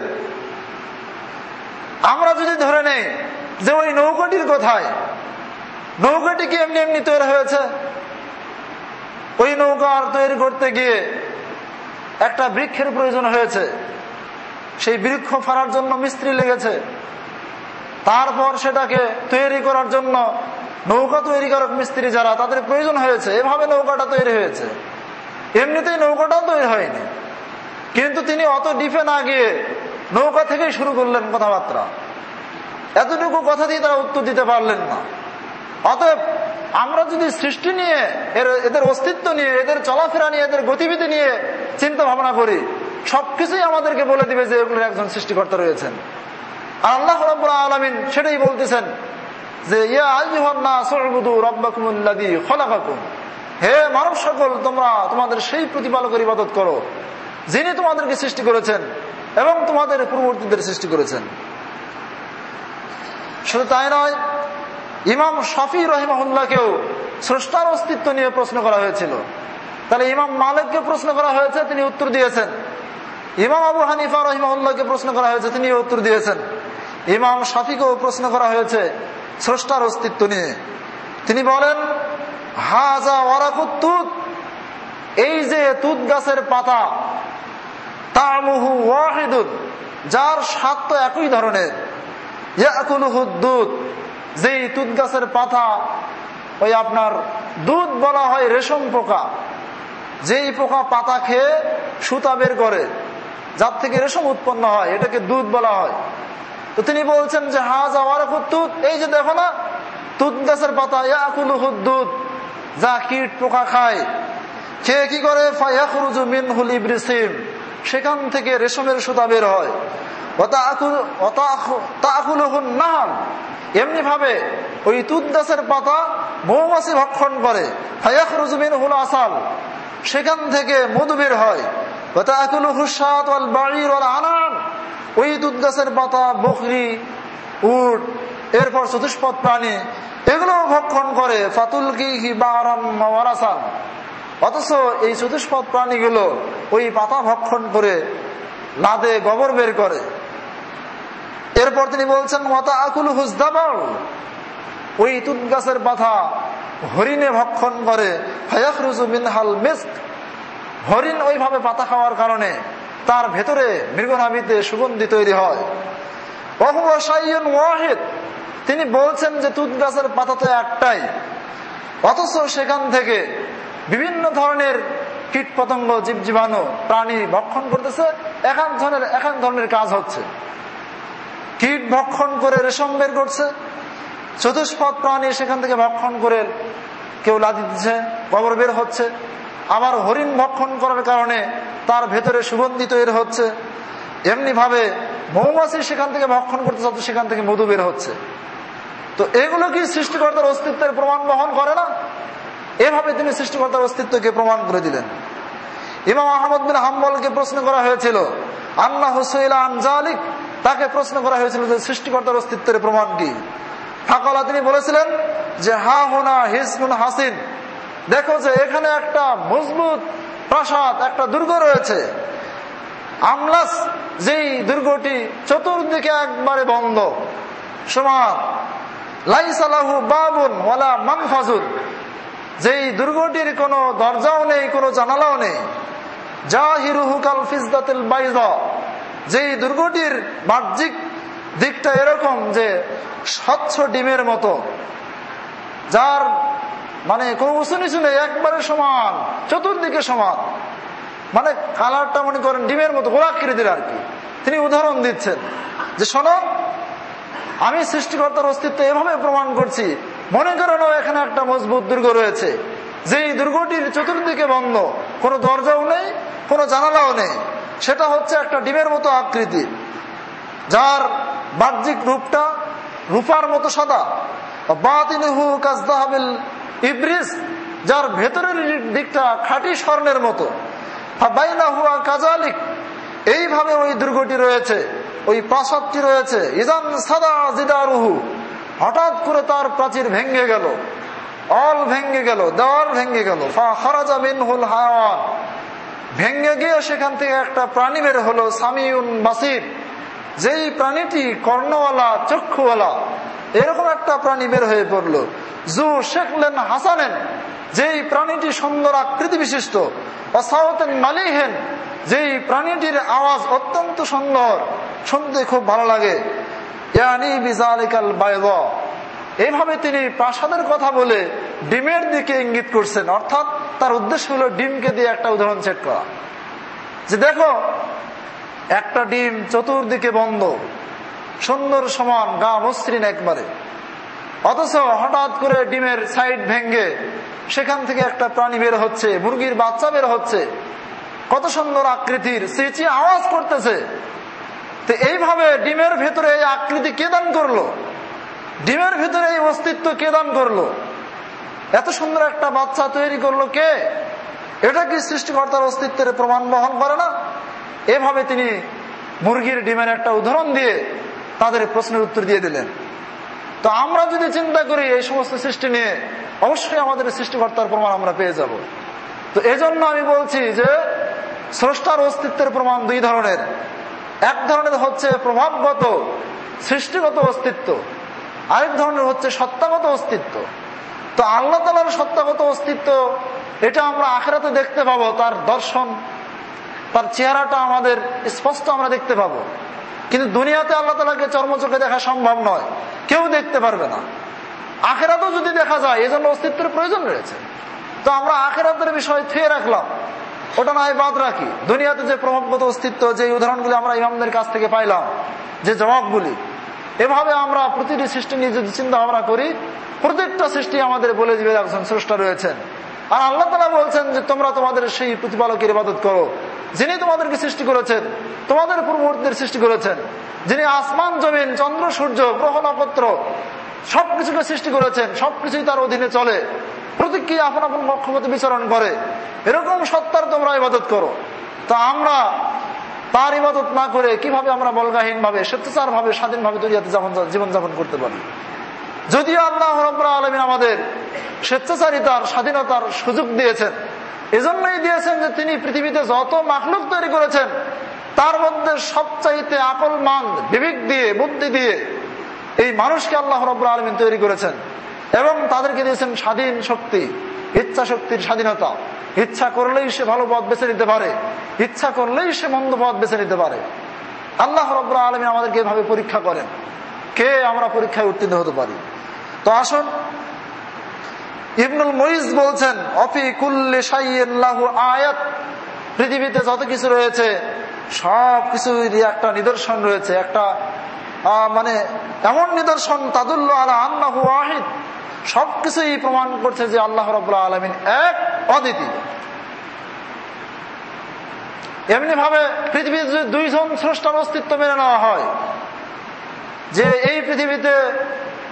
আমরা যদি ধরে নেই যে ওই নৌকাটির কথায়, নৌকাটি কি এমনি এমনি তৈরি হয়েছে? ওই নৌকা তৈরি করতে গিয়ে একটা বৃক্ষের প্রয়োজন হয়েছে, সেই বৃক্ষ ফাড়ার জন্য মিস্ত্রি লেগেছে, তারপর সেটাকে তৈরি করার জন্য নৌকা তৈরিকারক মিস্ত্রি যারা, তাদের প্রয়োজন হয়েছে, এভাবে নৌকাটা তৈরি হয়েছে। এমনিতেই নৌকাটাও তৈরি হয়নি। কিন্তু তিনি অত ডিপে না গিয়ে নৌকা থেকেই শুরু করলেন কথাবার্তা। এতটুকু কথা দিয়ে তারা উত্তর দিতে পারলেন না। অতএব আমরা যদি সৃষ্টি নিয়ে, এদের অস্তিত্ব নিয়ে, এদের চলাফেরা নিয়ে, এদের গতিবিধি নিয়ে চিন্তা ভাবনা করি, সবকিছুই আমাদেরকে বলে দিবে যে এগুলোর একজন সৃষ্টিকর্তা রয়েছেন। আর আল্লাহ রাব্বুল আলামিন সেটাই বলতেছেন যে ইয়া আইয়ুহান নাস উবুদু রাব্বাকুমুল্লাযী খালাকাকুম, হে মানব সকল, তোমরা তোমাদের সেই প্রতিপালকের ইবাদত করো যিনি তোমাদেরকে সৃষ্টি করেছেন এবং তোমাদের পূর্ববর্তীদের সৃষ্টি করেছেন। শুধু তাই নয়, ইমাম শাফি রাহিমাহুল্লাহকেও স্রষ্টার অস্তিত্ব নিয়ে প্রশ্ন করা হয়েছিল। তাহলে ইমাম মালিককে প্রশ্ন করা হয়েছে, তিনি উত্তর দিয়েছেন। ইমাম আবু হানিফা রাহিমাহুল্লাহকে প্রশ্ন করা হয়েছে, তিনি উত্তর দিয়েছেন। ইমাম শাফিকেও প্রশ্ন করা হয়েছে স্রষ্টার অস্তিত্ব নিয়ে। তিনি বলেন, হাজা ওয়ারাকুত তুত, এই যে তুত গাছের পাতা, তামুহু ওয়াহিদুন, যার স্বাদ তো একই ধরনের, ইয়াকুলুহু দুধ, যেই তুত গাছের পাতা, ওই আপনার দুধ বলা হয় রেশম পোকা, যেই পোকা পাতা খেয়ে সুতা বের করে, যার থেকে রেশম উৎপন্ন হয়, এটাকে দুধ বলা হয়। তো তিনি বলছেন যে হাজা ওয়ারাকুত তুত, এই যে দেখো না তুত গাছের পাতা, ইয়াকুলুহু দুধ, যা কীট পোকা খায়, খেয়ে কি করে, ফায়াখরুজু মিনহুল ইবরিসিম, সেখান থেকে রেশমের সুতা বের হয়। এমনি ভাবে ওই তুত গাছের পাতা মৌমাছি ভক্ষণ করে, ফায়াখরুজু মিনহুল আসাল, সেখান থেকে মধু বের হয়। ওই তুত গাছের পাতা বকরি, উট, এরপর চতুষ্পদ প্রাণী, এগুলো ভক্ষণ করে। ফাতুলকিহি বারাম ওয়ারাসান, অথচ এই চতুষ্পদ প্রাণীগুলো ওই পাতা ভক্ষণ করে লাদে গোবর বের করে। এরপর তিনি বলছেন ওয়াতা আকুল হুজদাবাউ, ওই তুত গাছের পাতা হরিণে ভক্ষণ করে। ফায়াখরুজু মিনহাল মিস্ক, হরিণ ওইভাবে পাতা খাওয়ার কারণে তার ভেতরে মৃগনাভিতে সুগন্ধি তৈরি হয়। ওয়াহুয়া শাইউন ওয়াহিদ, তিনি বলছেন যে তুত গাছের পাতা তো একটাই, অথচ সেখান থেকে বিভিন্ন ধরনের কীট পতঙ্গ, জীবজীবাণু, প্রাণী ভক্ষণ করতেছে। এক এক ধরনের এক এক ধরনের কাজ হচ্ছে। কীট ভক্ষণ করে রেশম বের করছে, চতুষ্পদ প্রাণী সেখান থেকে ভক্ষণ করে কেউ লাদি দিচ্ছে, গোবর বের হচ্ছে। আবার হরিণ ভক্ষণ করার কারণে তার ভেতরে সুগন্ধি তৈরি হচ্ছে। এমনি ভাবে মৌমাছি সেখান থেকে ভক্ষণ করতে চাচ্ছে, সেখান থেকে মধু বের হচ্ছে। তো এগুলো কি সৃষ্টিকর্তার অস্তিত্বের প্রমাণ বহন করে না? এভাবে তিনি সৃষ্টিকর্তার অস্তিত্বকে প্রমাণ করে দিলেন। ইমাম আহমদ বিন হাম্বলকে প্রশ্ন করা হয়েছিল আন্নাহু সুইলা আন যালিক, তাকে প্রশ্ন করা হয়েছিল যে সৃষ্টিকর্তার অস্তিত্বের প্রমাণ কি। ফাকালা, তিনি বলেছিলেন যে হা হুনা হিসনুন হাসিন, দেখো যে এখানে একটা মজবুত প্রাসাদ, একটা দুর্গ রয়েছে। আমলাস, যেই দুর্গটি চতুর্দিকে একবারে বন্ধ, সমান। লাইসা লাহু বাবুন ওয়ালা মানফাজুন, যেই দুর্গটির কোনো দরজাও নেই, কোনো জানালাও নেই। জাহিরুহু কাল ফিজদাতিল বাইযা, যেই দুর্গটির বাহ্যিক দিকটা এরকম যে স্বচ্ছ ডিমের মতো, যার মানে কোনো উঁচু নিচু নেই, একবারে সমান, চতুর্দিকে সমান। মানে কালারটা মনে করেন ডিমের মতো, গোলাকৃতির আর কি। তিনি উদাহরণ দিচ্ছেন যে শোনো, আমি সৃষ্টিকর্তার অস্তিত্ব এভাবে প্রমাণ করছি। মনে করেন এখানে একটা মজবুত দুর্গ রয়েছে, যেই দুর্গটির চতুর্দিকে বন্ধ, কোনো দরজাও নেই, কোনো জানালাও নেই। সেটা হচ্ছে একটা ডিমের মতো আকৃতির, যার বাহ্যিক রূপটা রূপার মতো সাদা। বাতিনুহু কাযযাহাবিল ইবরিস, যার ভেতরের দিকটা খাঁটি স্বর্ণের মতো। ফাবাইনাহু কাযালিক, এইভাবে ওই দুর্গটি রয়েছে, ওই প্রাসাদটি রয়েছে। ইযান সাদা জিদারুহু, হঠাৎ করে তার প্রাচীর ভেঙে গেল, অল ভেঙে গেল, দেওয়াল ভেঙে গেল। ফাখারাজা মিনহুল হায়াওয়ান, ভেঙে গিয়ে সেখান থেকে একটা প্রাণী বের হলো। সামিউন বাসির, যেই প্রাণীটি কর্ণওয়ালা, চক্ষুওয়ালা, এরকম একটা প্রাণী বের হয়ে পড়লো। জু শেখলেন হাসানেন, যেই প্রাণীটি সুন্দর আকৃতি বিশিষ্ট। অসাউতেন মালিহেন, যেই প্রাণীটির আওয়াজ অত্যন্ত সুন্দর, শুনতে খুব ভালো লাগে। ইয়ানি বিজালিকাল বাইদা, এইভাবে তিনি প্রাসাদের কথা বলে ডিমের দিকে ইঙ্গিত করছেন। অর্থাৎ তার উদ্দেশ্য হলো ডিমকে দিয়ে একটা উদাহরণ সেট করা, যে দেখো একটা ডিম চতুর্দিকে বন্ধ, সুন্দর সমান, গা মসৃণ একবারে। অথচ হঠাৎ করে ডিমের সাইড ভেঙে সেখান থেকে একটা প্রাণী বের হচ্ছে, মুরগির বাচ্চা বের হচ্ছে, কত সুন্দর আকৃতির, চেঁচিয়ে আওয়াজ করতেছে। তো এইভাবে ডিমের ভেতরে এই আকৃতি কে দান করলো? ডিমের ভেতরে এই অস্তিত্ব কে দান করলো? এত সুন্দর একটা বাচ্চা তৈরি করলো কে? এটা কি সৃষ্টিকর্তার অস্তিত্বের প্রমাণ বহন করে না? এভাবে তিনি মুরগির ডিমের একটা উদাহরণ দিয়ে তাদের প্রশ্নের উত্তর দিয়ে দিলেন। তো আমরা যদি চিন্তা করি এই সমস্ত সৃষ্টি নিয়ে, অবশ্যই আমাদের সৃষ্টিকর্তার প্রমাণ আমরা পেয়ে যাব। তো এজন্য আমি বলছি যে স্রষ্টার অস্তিত্বের প্রমাণ দুই ধরনের। এক ধরনের হচ্ছে প্রভাবগত সৃষ্টিগত অস্তিত্ব, আরেক ধরনের হচ্ছে সত্তাগত অস্তিত্ব। তো আল্লাহ তাআলার সত্তাগত অস্তিত্ব, এটা আমরা আখিরাতে দেখতে পাবো। তার দর্শন, তার চেহারাটা আমাদের স্পষ্ট আমরা দেখতে পাবো। কিন্তু দুনিয়াতে আল্লাহ তাআলাকে চর্মচোখে দেখা সম্ভব নয়, কেউ দেখতে পারবে না। আখিরাতেও যদি দেখা যায়, এজন্য অস্তিত্বের প্রয়োজন রয়েছে। তো আমরা আখিরাতের বিষয় থুয়ে রাখলাম, ওটা নয় বাদ রাখি। দুনিয়াতে যে প্রভাবগত অস্তিত্ব, যে উদাহরণগুলি আমরা ইমামদের কাছ থেকে পাইলাম, যে জবাবগুলি, এভাবে আমরা প্রতিটি সৃষ্টি নিয়ে যদি চিন্তা ভাবনা করি, প্রত্যেকটা সৃষ্টি আমাদের বলে দিবে একজন স্রষ্টা রয়েছেন। আর আল্লাহ তাআলা বলছেন যে তোমরা তোমাদের সেই প্রতিপালকের ইবাদত করো, যিনি তোমাদেরকে সৃষ্টি করেছেন, তোমাদের পূর্ববর্তীদের সৃষ্টি করেছেন, যিনি আসমান জমিন, চন্দ্র সূর্য, গ্রহ নক্ষত্র সবকিছুকে সৃষ্টি করেছেন। সবকিছুই তার অধীনে চলে, প্রত্যেককে আপন আপন কক্ষপথে বিচরণ করে। এরকম সত্তার তোমরা ইবাদত করো। তো আমরা তার ইবাদত না করে কিভাবে আমরা বলগাহীন ভাবে, স্বেচ্ছাচার ভাবে, স্বাধীন ভাবে দুনিয়াতে জীবনযাপন করতে পারি? যদিও আল্লাহ রাব্বুল আলামিন আমাদের স্বেচ্ছাচারিতার, স্বাধীনতার সুযোগ দিয়েছেন, এজন্যই দিয়েছেন যে তিনি পৃথিবীতে যত মাখলুক তৈরি করেছেন, তার মধ্যে সবচাইতে আকলমান, বিবেক দিয়ে, বুদ্ধি দিয়ে এই মানুষকে আল্লাহ রাব্বুল আলামিন তৈরি করেছেন। এবং তাদেরকে দিয়েছেন স্বাধীন শক্তি, ইচ্ছা শক্তির স্বাধীনতা। ইচ্ছা করলেই সে ভালো পথ বেছে নিতে পারে, ইচ্ছা করলেই সে মন্দ পথ বেছে নিতে পারে। আল্লাহ রাব্বুল আলামিন আমাদেরকে এভাবে পরীক্ষা করেন, কে আমরা পরীক্ষায় উত্তীর্ণ হতে পারি। তো আসুন, ইবনুল মুইজ বলছেন, অফি কুল্লি শাইইন লাহু আয়াত, পৃথিবীতে যত কিছু রয়েছে সব কিছুরই একটা নিদর্শন রয়েছে, একটা মানে এমন নিদর্শন, তাদুল্লু আলা আন্নাহু ওয়াহিদ, সবকিছুই প্রমাণ করছে যে আল্লাহ রাব্বুল আলামিন এক, অদ্বিতীয়। এমনি ভাবে পৃথিবীতে যদি দুইজন স্রষ্টার অস্তিত্ব মেনে নেওয়া হয়, যে এই পৃথিবীতে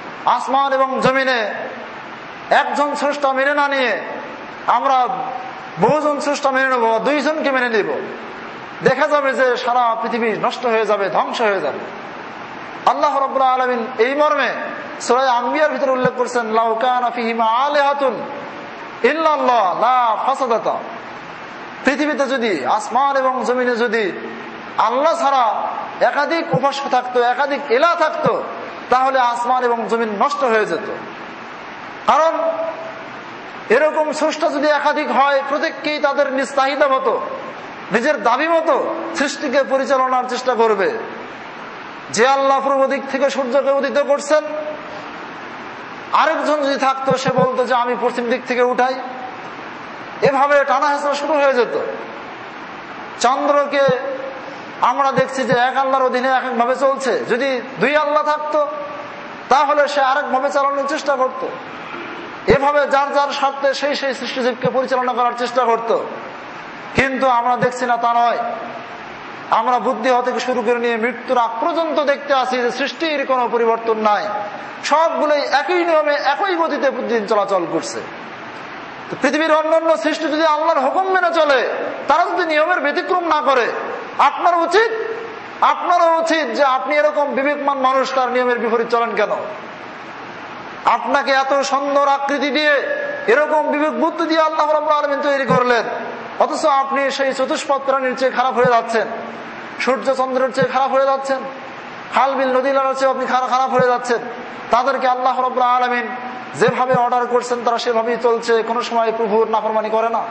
আসমান এবং জমিনে একজন স্রষ্টা মেনে না নিয়ে আমরা বহুজন স্রষ্টা মেনে নেবো, দুইজনকে মেনে নেব, দেখা যাবে যে সারা পৃথিবী নষ্ট হয়ে যাবে, ধ্বংস হয়ে যাবে। আল্লাহ রাব্বুল আলামিন এই মর্মে সূরা আম্বিয়ার ভিতরে উল্লেখ করেছেন, লাউ কানা ফীহিমা আলিহাতুন ইল্লাল্লাহ লা ফাসাদাতা। পৃথিবীতে যদি, আসমান এবং জমিনে যদি আল্লাহ ছাড়া একাধিক উপাস্য থাকতো, একাধিক ইলাহ থাকতো, তাহলে আসমান এবং জমিন নষ্ট হয়ে যেত। কারণ এরকম স্রষ্টা যদি একাধিক হয়, প্রত্যেককেই তাদের নিজ চাহিদা মতো, নিজের দাবি মতো সৃষ্টিকে পরিচালনার চেষ্টা করবে। যে আল্লাহ পূর্ব দিক থেকে সূর্যকে উদিত করছেন, আরেকজন যদি থাকতো সে বলতো যে আমি পশ্চিম দিক থেকে উঠাই, এভাবে টানা হেঁচড়া শুরু হয়ে যেত। চন্দ্রকে আমরা দেখছি যে এক আল্লাহর অধীনে এক এক ভাবে চলছে, যদি দুই আল্লাহ থাকতো তাহলে সে আরেক ভাবে চালানোর চেষ্টা করত। এভাবে যার যার স্বার্থে সেই সেই সৃষ্টিজীবকে পরিচালনা করার চেষ্টা করত। কিন্তু আমরা দেখছি না তা নয়। আমরা বুদ্ধি হওয়া থেকে শুরু করে নিয়ে মৃত্যুর আগ পর্যন্ত দেখতে আসি যে সৃষ্টির কোনো পরিবর্তন নাই, সবগুলোই একই নিয়মে একই গতিতে প্রতিদিন চলাচল করছে। পৃথিবীর অন্যান্য সৃষ্টি যদি আল্লাহর হুকুম মেনে চলে, তারা যদি নিয়মের ব্যতিক্রম না করে, আপনার উচিত আপনারও উচিত যে আপনি এরকম বিবেকমান মানুষ, তার নিয়মের বিপরীত চলেন কেন? আপনাকে এত সুন্দর আকৃতি দিয়ে, এরকম বিবেক বুদ্ধি দিয়ে আল্লাহ রাব্বুল আলামিন তৈরি করলেন, অথচ আপনি সেই চতুষ্পদ প্রাণীর চেয়ে খারাপ হয়ে যাচ্ছেন, সূর্য চন্দ্রের চেয়ে খারাপ হয়ে যাচ্ছেন, খাল বিল নদী নালার চেয়ে আপনি খারাপ হয়ে যাচ্ছেন। তাদেরকে আল্লাহ রাব্বুল আলামিন যেভাবে অর্ডার করছেন তারা সেভাবেই চলছে, কোনো সময় প্রভুর নাফরমানি করে না।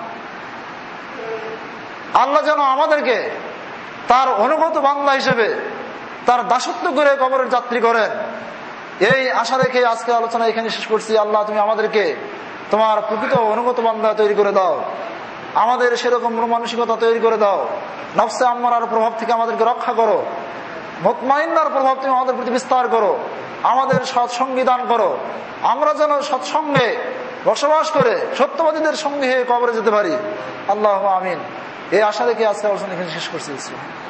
আল্লাহ যেন আমাদেরকে তার অনুগত বান্দা হিসেবে তার দাসত্ব করে কবরের যাত্রী করেন, এই আশা রেখে আজকে আলোচনা এখানে শেষ করছি। আল্লাহ তুমি আমাদেরকে তোমার প্রকৃত অনুগত বান্দা তৈরি করে দাও, আমাদের সেরকম মানসিকতা তৈরি করে দাও, নফসে আম্মারার প্রভাব থেকে আমাদেরকে রক্ষা করো, মুতমাইন্নার প্রভাব তুমি আমাদের প্রতি বিস্তার করো, আমাদের সৎসঙ্গী দান করো, আমরা যেন সৎসঙ্গে বসবাস করে সত্যবাদীদের সঙ্গে হয়ে কবরে যেতে পারি। আল্লাহ আমিন। এই আশা রেখে আজকে আলোচনা এখানে শেষ করছি।